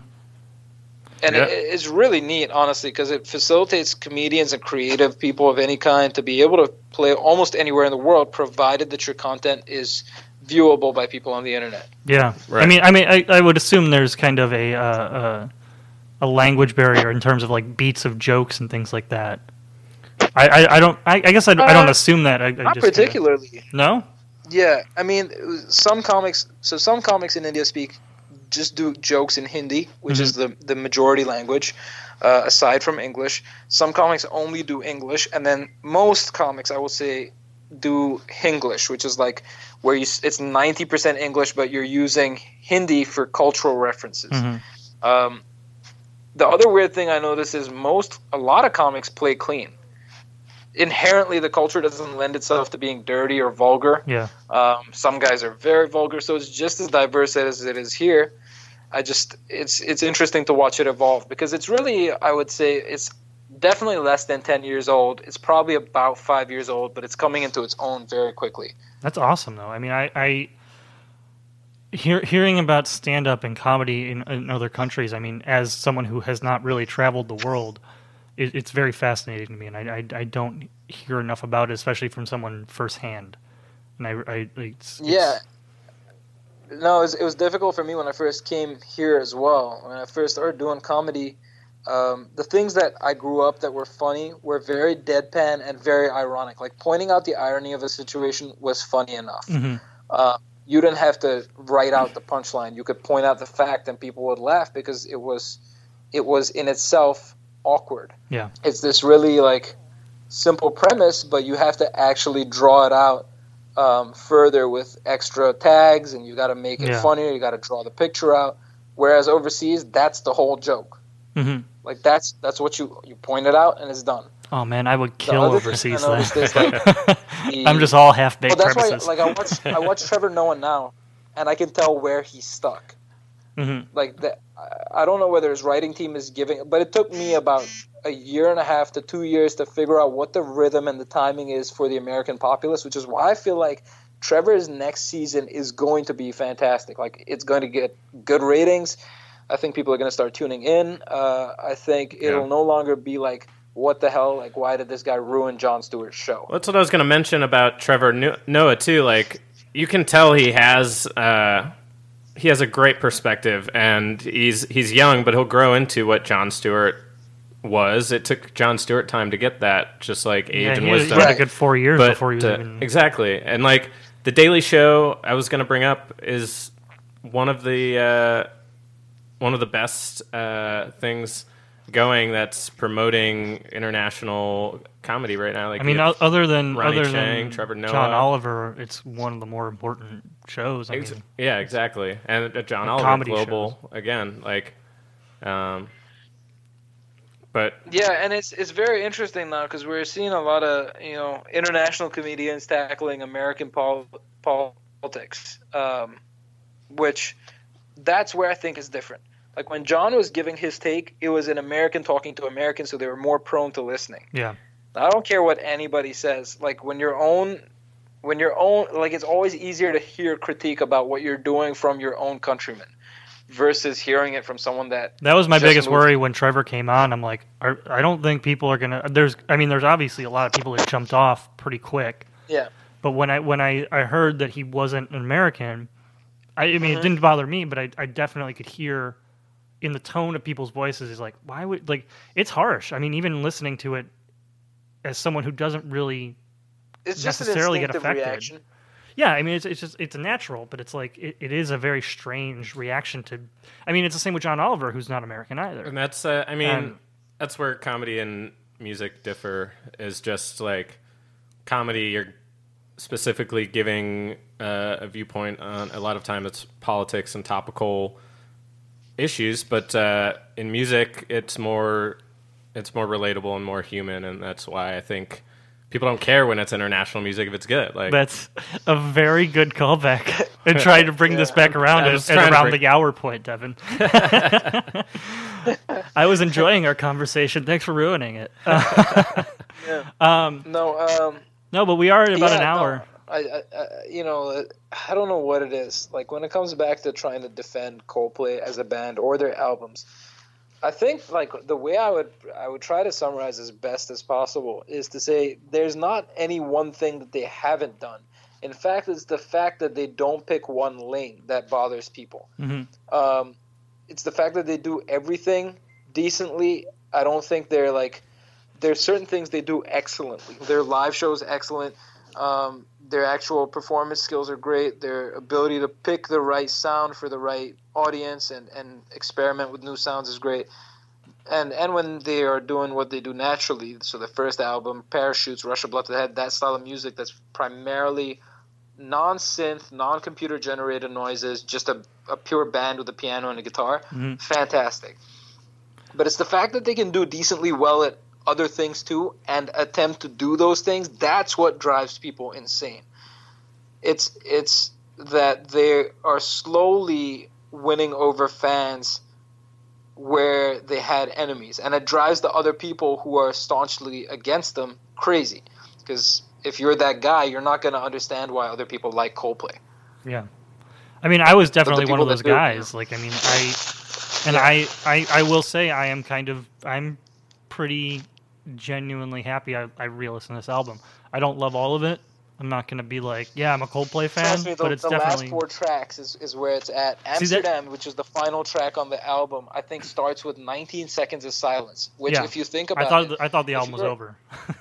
And Yeah. it, it's really neat, honestly, because it facilitates comedians and creative people of any kind to be able to play almost anywhere in the world, provided that your content is viewable by people on the internet. Yeah, Right. I mean, I mean, I, I would assume there's kind of a uh, uh, a language barrier in terms of like beats of jokes and things like that. I, I, I don't. I, I guess I, I don't Uh, assume that. I, I Not just kinda- particularly. no. Yeah, I mean, some comics. So some comics in India speak just do jokes in Hindi, which is the the majority language, uh, aside from English. Some comics only do English, and then most comics, I will say, do Hinglish, which is like where you s- it's ninety percent English, but you're using Hindi for cultural references. Mhm. Um, the other weird thing I notice is most a lot of comics play clean. Inherently, the culture doesn't lend itself to being dirty or vulgar. Yeah. Um, some guys are very vulgar, so it's just as diverse as it is here. I just it's it's interesting to watch it evolve because it's really, I would say, it's definitely less than ten years old. It's probably about five years old, but it's coming into its own very quickly. That's awesome, though. I mean, I, I hear, hearing about stand-up and comedy in, in other countries. I mean, as someone who has not really traveled the world, it, it's very fascinating to me, and I, I, I don't hear enough about it, especially from someone firsthand. And I, I it's, Yeah. it's, No, it was, it was difficult for me when I first came here as well. When I first started doing comedy, um, the things that I grew up that were funny were very deadpan and very ironic. Like pointing out the irony of a situation was funny enough. Mhm. Uh, you didn't have to write out the punchline. You could point out the fact and people would laugh because it was, it was in itself awkward. yeah. It's this really like simple premise, but you have to actually draw it out um, further with extra tags, and you got to make it Yeah. funnier. You got to draw the picture out. Whereas overseas, that's the whole joke. hmm Like that's that's what you you point it out and it's done. Oh man, I would The kill other thing overseas I noticed then. is, like, the- I'm just all half baked Well, that's premises. why like I watch I watch Trevor Noah now, and I can tell where he's stuck. hmm Like that, I don't know whether his writing team is giving, but it took me about a year and a half to two years to figure out what the rhythm and the timing is for the American populace, which is why I feel like Trevor's next season is going to be fantastic. Like it's going to get good ratings. I think people are going to start tuning in. Uh, I think it'll Yeah. no longer be like, what the hell? Like, why did this guy ruin Jon Stewart's show? That's what I was going to mention about Trevor No- Noah too. Like, you can tell he has uh, he has a great perspective, and he's he's young, but he'll grow into what Jon Stewart was. It took Jon Stewart time to get that, just like age yeah, and he, had- he wisdom. had a Right. good four years But before he was uh, even. exactly, and like the Daily Show, I was going to bring up is one of the uh, one of the best uh, things going that's promoting international comedy right now. Like I mean, you have o- other than Ronnie other Chang, than Trevor Noah. John Oliver, it's one of the more important shows. I Ex- mean, yeah, exactly. And uh, John Like Oliver comedy Global again, like, um, but Yeah, and it's it's very interesting now because we're seeing a lot of you know international comedians tackling American pol- politics, um, which that's where I think is different. Like when John was giving his take, it was an American talking to Americans, so they were more prone to listening. yeah, I don't care what anybody says. Like when your own, when your own, like it's always easier to hear critique about what you're doing from your own countrymen versus hearing it from someone that. that was my just biggest moved. worry when Trevor came on. I'm like, I, I don't think people are gonna. There's, I mean, there's obviously a lot of people that jumped off pretty quick. Yeah. But when I when I, I heard that he wasn't an American, I, I mean, Mm-hmm. it didn't bother me, but I, I definitely could hear in the tone of people's voices is like, why would like it's harsh. I mean, even listening to it as someone who doesn't really, It's just an necessarily get instinctive affected. reaction. yeah, I mean, it's it's just it's natural, but it's like it, it is a very strange reaction to. I mean, it's the same with John Oliver, who's not American either. and that's uh, I mean Um, that's where comedy and music differ. Is just like comedy, you're specifically giving uh, a viewpoint on a lot of time it's politics and topical issues, but uh, in music it's more it's more relatable and more human, and that's why I think people don't care when it's international music if it's good. Like That's a very good callback. And trying to bring this back around I at, was at trying to around bring- the hour point, Devin. I was enjoying our conversation. Thanks for ruining it. No, um, No, but we are at about yeah, an no, hour. I, I, I, you know, I don't know what it is. Like when it comes back to trying to defend Coldplay as a band or their albums, I think like the way I would I would try to summarize as best as possible is to say there's not any one thing that they haven't done. In fact, it's the fact that they don't pick one lane that bothers people. Mm-hmm. Um, it's the fact that they do everything decently. I don't think they're like there's certain things they do excellently. Their live shows excellent. Um, their actual performance skills are great. Their ability to pick the right sound for the right audience and, and experiment with new sounds is great. And and when they are doing what they do naturally, so the first album, Parachutes, Rush of Blood to the Head, that style of music that's primarily non-synth, non-computer generated noises, just a, a pure band with a piano and a guitar, Mm-hmm. fantastic. But it's the fact that they can do decently well at other things too and attempt to do those things, that's what drives people insane. It's it's that they are slowly winning over fans where they had enemies, and it drives the other people who are staunchly against them crazy, because if you're that guy, you're not going to understand why other people like Coldplay. Yeah. I mean, I was definitely one people of those that do, guys. Like, I mean, I, and I, I, I will say I am kind of, I'm pretty genuinely happy I, I re-listened to this album. I don't love all of it. I'm not going to be like, yeah, I'm a Coldplay fan, Trust me, the, but it's the definitely. last four tracks is, is where it's at. See, that- Amsterdam, which is the final track on the album, I think starts with nineteen seconds of silence, which Yeah. if you think about I thought it, th- I thought the if album was you're- over.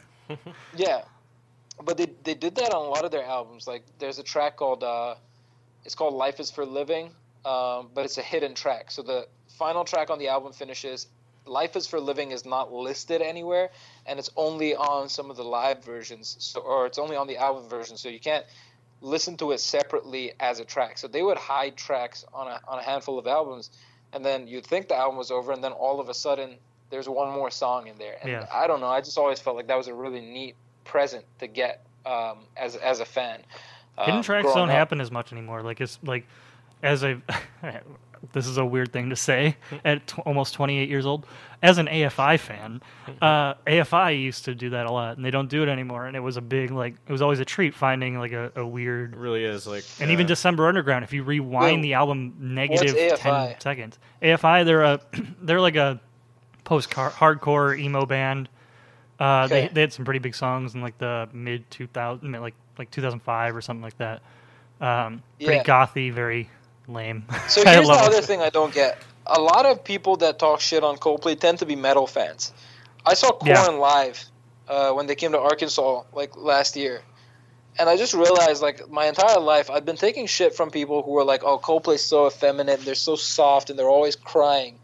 yeah. But they they did that on a lot of their albums. Like there's a track called uh, it's called Life Is for Living, um, but it's a hidden track. So the final track on the album finishes. Life Is for Living is not listed anywhere, and it's only on some of the live versions, so, or it's only on the album version, so you can't listen to it separately as a track. So they would hide tracks on a on a handful of albums, and then you'd think the album was over, and then all of a sudden there's one more song in there. And Yeah. I don't know, I just always felt like that was a really neat present to get um, as as a fan. Hidden um, tracks growing don't up. happen as much anymore. Like it's like, as a, this is a weird thing to say at t- almost twenty-eight years old. As an A F I fan, uh, A F I used to do that a lot, and they don't do it anymore. And it was a big like, it was always a treat finding like a, a weird. it really is like And uh, even December Underground, if you rewind Wait, the album negative A F I? ten seconds, A F I they're a they're like a post hardcore emo band. Uh, Okay. they they had some pretty big songs in like the mid two thousand, like like two thousand five or something like that. Um, pretty Yeah. gothy, very lame. So I here's the love other it. thing I don't get. A lot of people that talk shit on Coldplay tend to be metal fans. I saw Korn Yeah. live uh, when they came to Arkansas like last year. And I just realized like my entire life I've been taking shit from people who are like, oh, Coldplay's so effeminate, they're so soft, and they're always crying.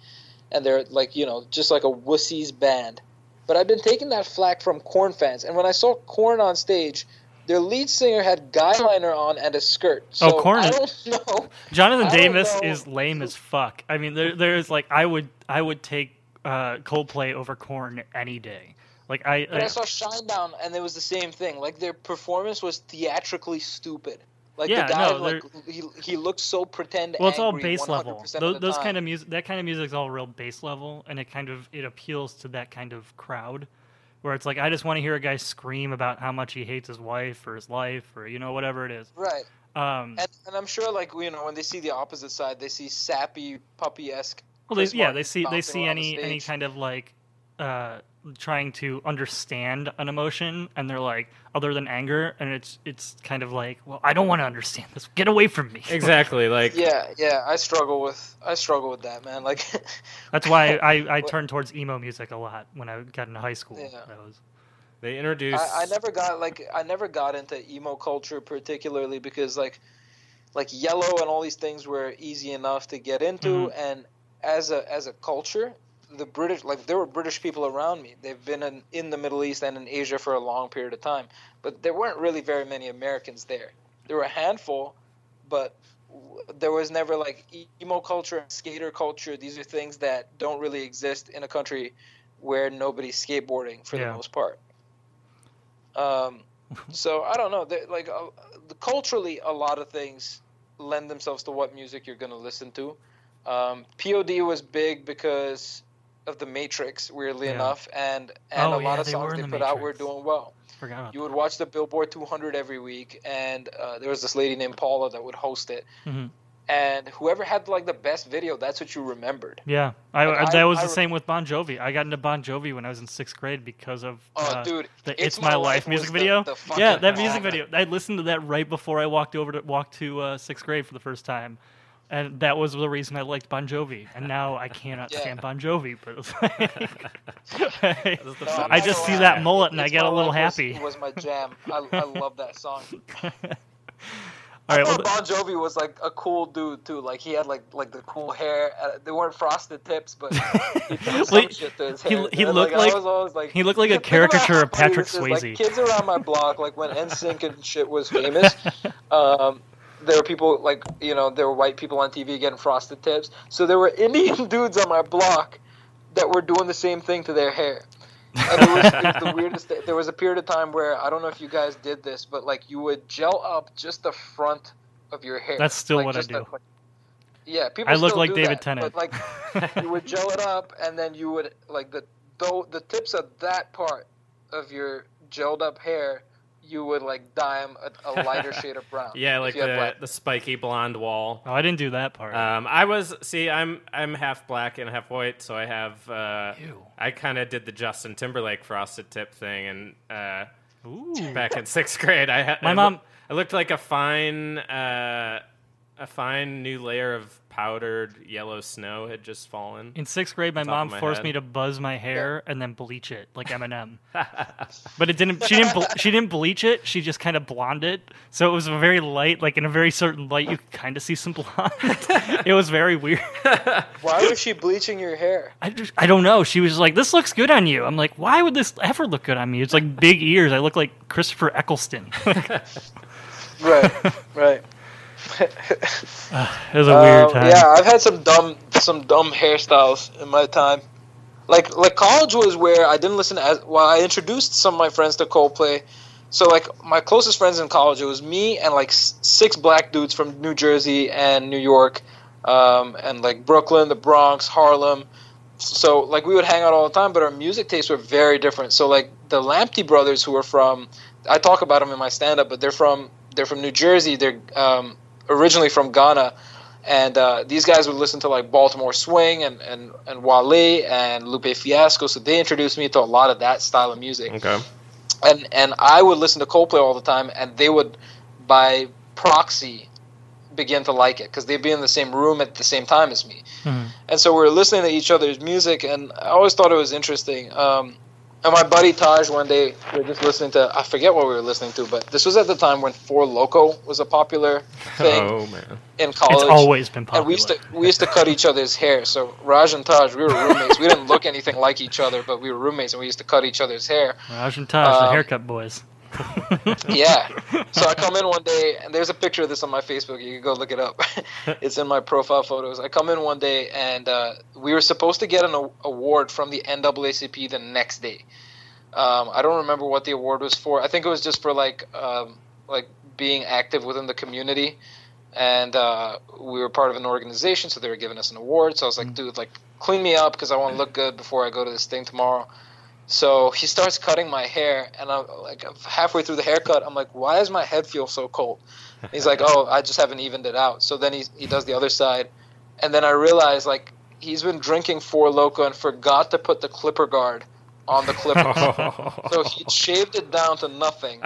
and they're like, you know, just like a wussies band. But I've been taking that flack from Korn fans, and when I saw Korn on stage, their lead singer had guy liner on and a skirt. So Oh, Korn I is- don't know. Jonathan I don't Davis know. is lame as fuck. I mean, there, there's like I would I would take uh, Coldplay over Korn any day. Like I, But I I saw Shinedown, and it was the same thing. Like, their performance was theatrically stupid. Like, Yeah, the guy, no, like, he, he looked so pretend well, it's all angry base level. one hundred percent Those, of the those time. kind of music, that kind of music is all real base level, and it kind of it appeals to that kind of crowd, where it's like I just want to hear a guy scream about how much he hates his wife or his life or you know whatever it is. Right. Um, And, and I'm sure, like, you know, when they see the opposite side, they see sappy, puppy-esque. well, they, Chris yeah, Martin they see they bouncing see around the any any stage. kind of like uh, trying to understand an emotion, and they're like other than anger, and it's it's kind of like, well, I don't want to understand this. Get away from me. Exactly. Like Yeah, yeah, I struggle with I struggle with that, man. Like, That's why I, I turned towards emo music a lot when I got into high school. Yeah. That was they introduced. I, I never got like I never got into emo culture particularly because like like Yellow and all these things were easy enough to get into, Mhm. and as a as a culture, the British, like, there were British people around me. They've been in, in the Middle East and in Asia for a long period of time, but there weren't really very many Americans there. There were a handful, but w- there was never like e- emo culture and skater culture. These are things that don't really exist in a country where nobody's skateboarding for Yeah. the most part. Um, so I don't know. They- Like uh, the, culturally, a lot of things lend themselves to what music you're going to listen to. Um, P O D was big because of the Matrix, weirdly Yeah. enough, and and Oh, a lot yeah, of they were songs in they the put out were Matrix. doing well. forgot about You would watch the Billboard two hundred every week, and uh, there was this lady named Paula that would host it. that. Mhm. And whoever had like the best video, that's what you remembered. Yeah, I, Like, I- that I- was I the re- same with Bon Jovi. I got into Bon Jovi when I was in sixth grade because of Oh, uh, dude, the "It's, My, Life" music was the- video. the fucking yeah, that music bomb. video. I listened to that right before I walked over to walk to uh, sixth grade for the first time, and that was the reason I liked Bon Jovi. And now I cannot Yeah. stand Bon Jovi, but it's like, No, I I'm not just gonna see lie. that mullet and I It's get a My little Life was- happy. Was my jam. I, I love that song. All I right, well, thought Bon Jovi was like a cool dude too. Like he had like like the cool hair. Uh, they weren't frosted tips, but he did some Well, shit to his he- hair. he And, looked I like- was always like he looked like a think about caricature how of funny Patrick this is. Like, Swayze. kids around my block, like when N Sync and shit was famous, um, there were people like you know there were white people on T V getting frosted tips. So there were Indian dudes on my block that were doing the same thing to their hair. And it was, it was the weirdest thing. There was a period of time where I don't know if you guys did this, but like you would gel up just the front of your hair. That's still Like, what I just do. the- yeah, people. I look still like do David that, Tennant. But like you would gel it up, and then you would like the though the tips of that part of your gelled up hair, you would like dye 'em a, a lighter shade of brown. yeah, if like you had the black. the spiky blonde wall. oh, I didn't do that part. Um, I was see, I'm I'm half black and half white, so I have. Uh, Ew. I kind of did the Justin Timberlake frosted tip thing, and uh, Ooh. back in sixth grade, I had My I mom- loo- I looked like a fine uh, a fine new layer of powdered yellow snow had just fallen. In sixth grade, my Top mom of my forced head. me to buzz my hair and then bleach it like Eminem. But it didn't. She didn't. ble- She didn't bleach it. She just kind of blonded. So it was a very light, like in a very certain light, you could kind of see some blonde. It was very weird. Why was she bleaching your hair? I just, I don't know. She was like, "This looks good on you." I'm like, "Why would this ever look good on me?" It's like big ears. I look like Christopher Eccleston. Right, right. It was a weird Um, time. Yeah, I've had some dumb some dumb hairstyles in my time. Like like college was where I didn't listen to as well. I introduced some of my friends to Coldplay. So like my closest friends in college, it was me and like s- six black dudes from New Jersey and New York, um, and like Brooklyn, the Bronx, Harlem. So like we would hang out all the time, but our music tastes were very different. So like the Lamptey brothers, who are from, I talk about them in my stand up, but they're from they're from New Jersey. They're um, originally from Ghana. And uh, these guys would listen to like Baltimore Swing and, and, and Wale and Lupe Fiasco, so they introduced me to a lot of that style of music. Okay. And and I would listen to Coldplay all the time, and they would, by proxy, begin to like it because they'd be in the same room at the same time as me. Mhm. And so we were listening to each other's music, and I always thought it was interesting. Um, And my buddy Taj, one day, we were just listening to, I forget what we were listening to, but this was at the time when Four Loko was a popular thing Oh man. in college. It's always been popular. And we used to we used to cut each other's hair. So Raj and Taj, we were roommates. We didn't look anything like each other, but we were roommates, and we used to cut each other's hair. Raj and Taj, the Um, haircut boys. Yeah. So I come in one day, and there's a picture of this on my Facebook. You can go look it up. It's in my profile photos. I come in one day, and uh, we were supposed to get an a- award from the N double A C P the next day. Um, I don't remember what the award was for. I think it was just for like um, like being active within the community. And uh, we were part of an organization, so they were giving us an award. So I was like, dude, like, clean me up because I want to look good before I go to this thing tomorrow. So he starts cutting my hair, and I'm like, halfway through the haircut, I'm like, why does my head feel so cold? And he's like, oh, I just haven't evened it out. So then he he does the other side, and then I realized like he's been drinking Four Loko and forgot to put the clipper guard on the clippers. So he shaved it down to nothing,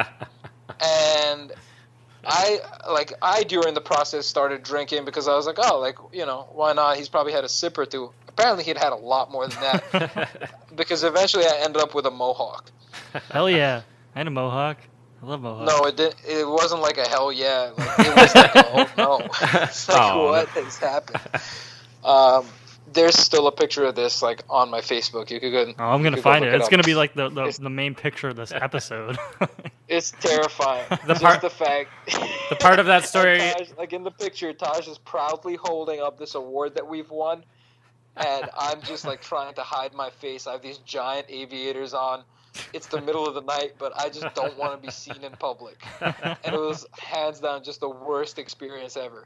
and I like I during the process started drinking because I was like, oh, like, you know, why not? He's probably had a sip or two. Apparently he'd had a lot more than that because eventually I ended up with a mohawk. Hell yeah. I had a mohawk. I love mohawk. No, it didn't. It wasn't like a hell yeah. Like, it was like a, oh no. It's like, Oh, what has happened? Um, there's still a picture of this like on my Facebook. You could go. Oh, I'm you gonna could go find look it. It's up. gonna be like the, the, It's- the main picture of this episode. It's terrifying. The Just part- the fact. The part of that story. And Taj, like in the picture, Taj is proudly holding up this award that we've won, and I'm just like trying to hide my face. I have these giant aviators on. It's the middle of the night, but I just don't want to be seen in public. And it was hands down just the worst experience ever.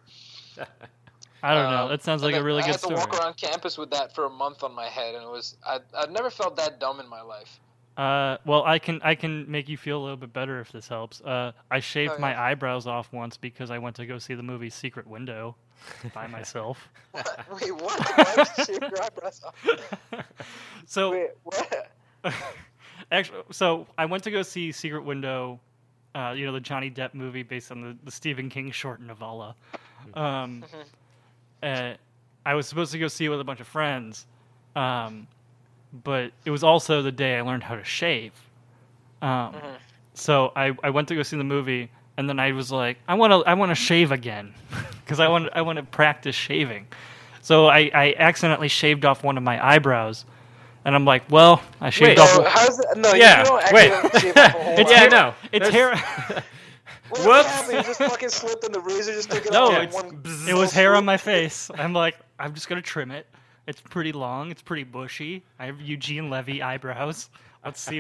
I don't know. Um, That sounds and like a then really I good had to story. walk around campus with that for a month on my head, and it was I I'd never felt that dumb in my life. Uh, well, I can I can make you feel a little bit better if this helps. Uh, I shaved Oh, yeah. my eyebrows off once because I went to go see the movie Secret Window by myself. Wait, what? Why would you shave your eyebrows off? So Wait, what? actually, so I went to go see Secret Window, uh, you know, the Johnny Depp movie based on the, the Stephen King short novella. Um, uh, I was supposed to go see it with a bunch of friends, um, but it was also the day I learned how to shave. Um, So I, I went to go see the movie, and then I was like, I want to I want to shave again because I want I want to practice shaving. So I, I accidentally shaved off one of my eyebrows. And I'm like, well, I shaved Wait. off. No, how's that? No, Yeah, you don't wait. actually shave off a whole It's Yeah, hair. no. It's There's- hair. What Whoops. happened? You just fucking slipped and the razor just took it No, off in it's- one It was fell hair on swoop? my face. I'm like, I'm just gonna trim it. It's pretty long. It's pretty bushy. I have Eugene Levy eyebrows. Let's see.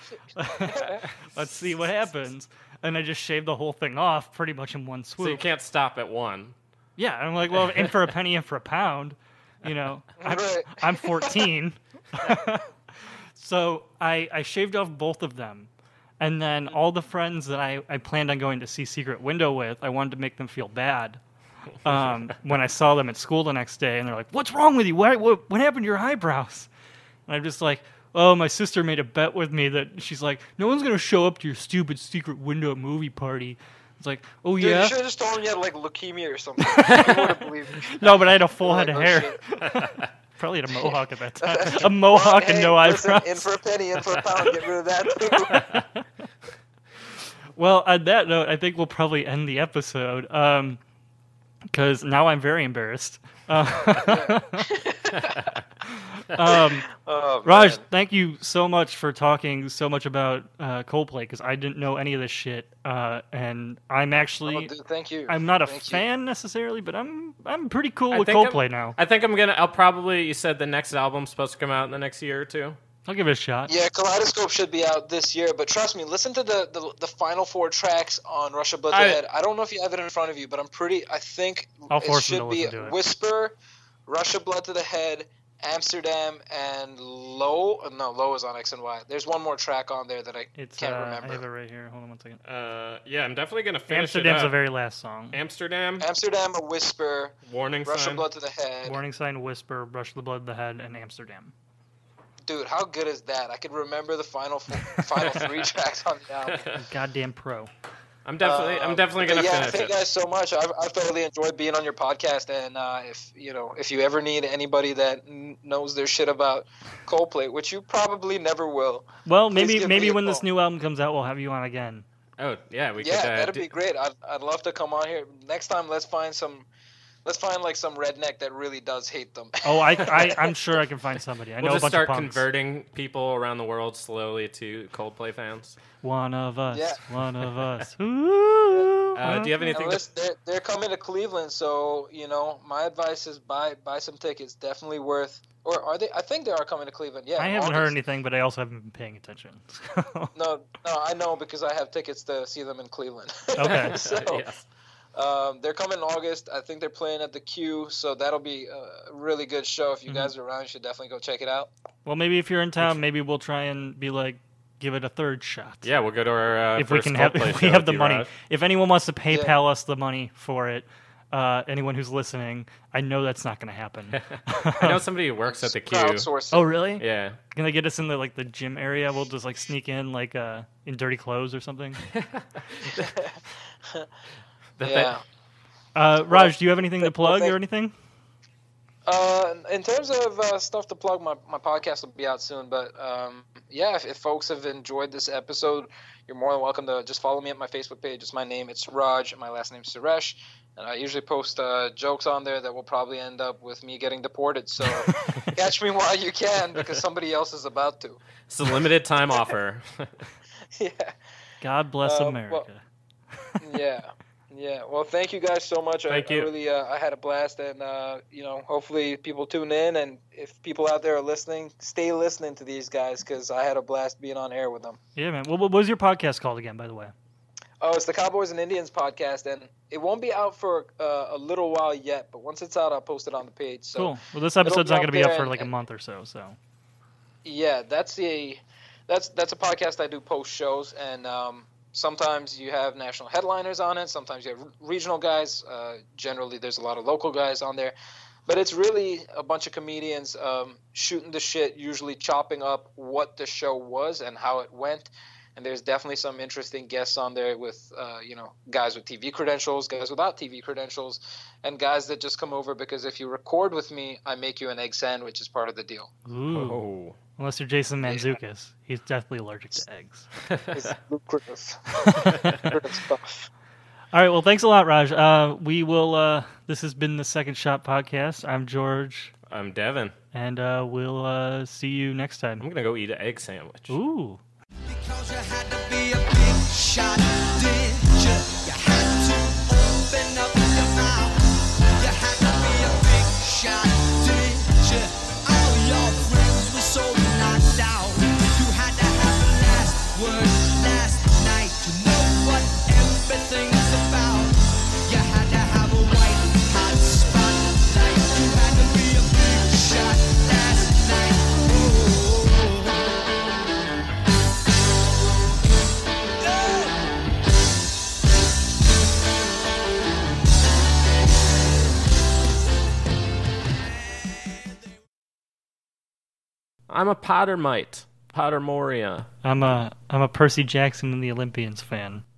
Let's see what happens. And I just shaved the whole thing off pretty much in one So you swoop. can't stop at one. Yeah, I'm like, well, in for a penny, in for a pound. You know, I'm, Right. I'm fourteen. So I, I shaved off both of them. And then all the friends that I, I planned on going to see Secret Window with, I wanted to make them feel bad. Um, when I saw them at school the next day, and they're like, "What's wrong with you? What, what, what happened to your eyebrows?" And I'm just like, "Oh, my sister made a bet with me that she's like, no one's gonna show up to your stupid Secret Window movie party." It's like, "Oh Dude, yeah." you should have just told him you had like leukemia or something. He would have believed me. No, but I had a full Like, head of oh, hair. shit. Probably had a mohawk at that time. A mohawk Well, and hey, no listen, eyebrows. in for a penny, in for a pound. Get rid of that too. Well, on that note, I think we'll probably end the episode because now I'm very embarrassed. Uh, um, Oh, Raj, man. thank you so much for talking so much about uh, Coldplay because I didn't know any of this shit, uh, and I'm Oh, actually dude, thank you. I'm not a Thank you. fan necessarily, but I'm I'm pretty cool I with think I'm- Coldplay now. I think I'm gonna. I'll probably. You said the next album's supposed to come out in the next year or two. I'll give it a shot. Yeah, Kaleidoscope should be out this year, but trust me, listen to the, the, the final four tracks on Russia Blood to I- the Head. I don't know if you have it in front of you, but I'm pretty. I think I'll it force him should to be listen to it. Whisper, Russia Blood to the Head, Amsterdam, and Low. uh, No, Low is on X and Y. There's one more track on there that I It's can't uh, remember. I have it right here. Hold on one second. Uh, yeah, I'm definitely gonna finish Amsterdam's it the up. very last song. Amsterdam. Amsterdam, a Whisper, Warning Russia sign. Blood to the Head. Warning Sign, Whisper, Brush the Blood of the Head, and Amsterdam. Dude, how good is that? I could remember the final four, final three tracks on the album. Goddamn pro. I'm definitely, I'm definitely But gonna yeah, finish thank it. you guys so much. I've, I've thoroughly enjoyed being on your podcast, and uh, if you know, if you ever need anybody that n- knows their shit about Coldplay, which you probably never will. Well, please maybe give maybe me a when this call. new album comes out, we'll have you on again. Oh yeah, we Yeah, could. Uh, that'd do- be great. I'd, I'd love to come on here next time. Let's find some, let's find like some redneck that really does hate them. Oh, I, I I'm sure I can find somebody. I We'll know a just bunch start of punks. converting people around the world slowly to Coldplay fans. One of us. Yeah. One of us. Ooh, Uh, do you have And anything? To, listen, they're, they're coming to Cleveland, so you know my advice is buy buy some tickets. Definitely worth. Or are they? I think they are coming to Cleveland. Yeah, I in haven't heard August. anything, but I also haven't been paying attention. No, no, I know because I have tickets to see them in Cleveland. Okay. so yes. um, they're coming in August. I think they're playing at the Q, so that'll be a really good show. If you Mhm. guys are around, you should definitely go check it out. Well, maybe if you're in town, maybe we'll try and be like, give it a third shot. Yeah, we'll go to our uh, if we first can have, Coldplay if show we have with the you, money. Raj. If anyone wants to PayPal us the money for it, uh, anyone who's listening, I know that's not going to happen. I know somebody who works at the Q. Crowdsourcing. Oh, really? Yeah. Can they get us in the like the gym area? We'll just like sneak in like uh, in dirty clothes or something. That- yeah. Uh, Raj, do you have anything to well, plug thank- or anything? Uh, in terms of uh, stuff to plug, my, my podcast will be out soon. But um, yeah, if, if folks have enjoyed this episode, you're more than welcome to just follow me at my Facebook page. It's my name. It's Raj. And my last name's Suresh. And I usually post uh, jokes on there that will probably end up with me getting deported. So catch me while you can because somebody else is about to. It's a limited time offer. Yeah. God bless Uh, America. well- Yeah. Yeah. Well, thank you guys so much. Thank I, you. I really, uh, I had a blast, and uh, you know, hopefully people tune in, and if people out there are listening, stay listening to these guys because I had a blast being on air with them. Yeah, man. What, what was your podcast called again, by the way? Oh, it's the Cowboys and Indians podcast, and it won't be out for uh, a little while yet, but once it's out, I'll post it on the page. So, Cool. Well, this episode's be not out going to be up there for and- like a and- month or so. So Yeah, that's a that's that's a podcast I do post shows, and um, sometimes you have national headliners on it. Sometimes you have regional guys. Uh, generally, there's a lot of local guys on there, but it's really a bunch of comedians um, shooting the shit, usually chopping up what the show was and how it went. And there's definitely some interesting guests on there with, uh, you know, guys with T V credentials, guys without T V credentials, and guys that just come over because if you record with me, I make you an egg sandwich as part of the deal. Ooh. Oh. Unless you're Jason Mantzoukas, he's definitely allergic to eggs. It's lucrative. lucrative stuff. All right. Well, thanks a lot, Raj. Uh, we will. Uh, this has been the Second Shot Podcast. I'm George, I'm Devin. and uh, we'll uh, see you next I'm time. gonna go eat an egg sandwich. Ooh. Because you had to be a big shot, did you? You had to open up your mouth. You had to be a big shot, did you? All your friends were so knocked out. You had to have the last word last night to know what everything's about. You had to have a white hot spotlight. You had to be a big shot last night. Oh. I'm a Pottermite. Pottermoria. I'm a I'm a Percy Jackson and the Olympians fan.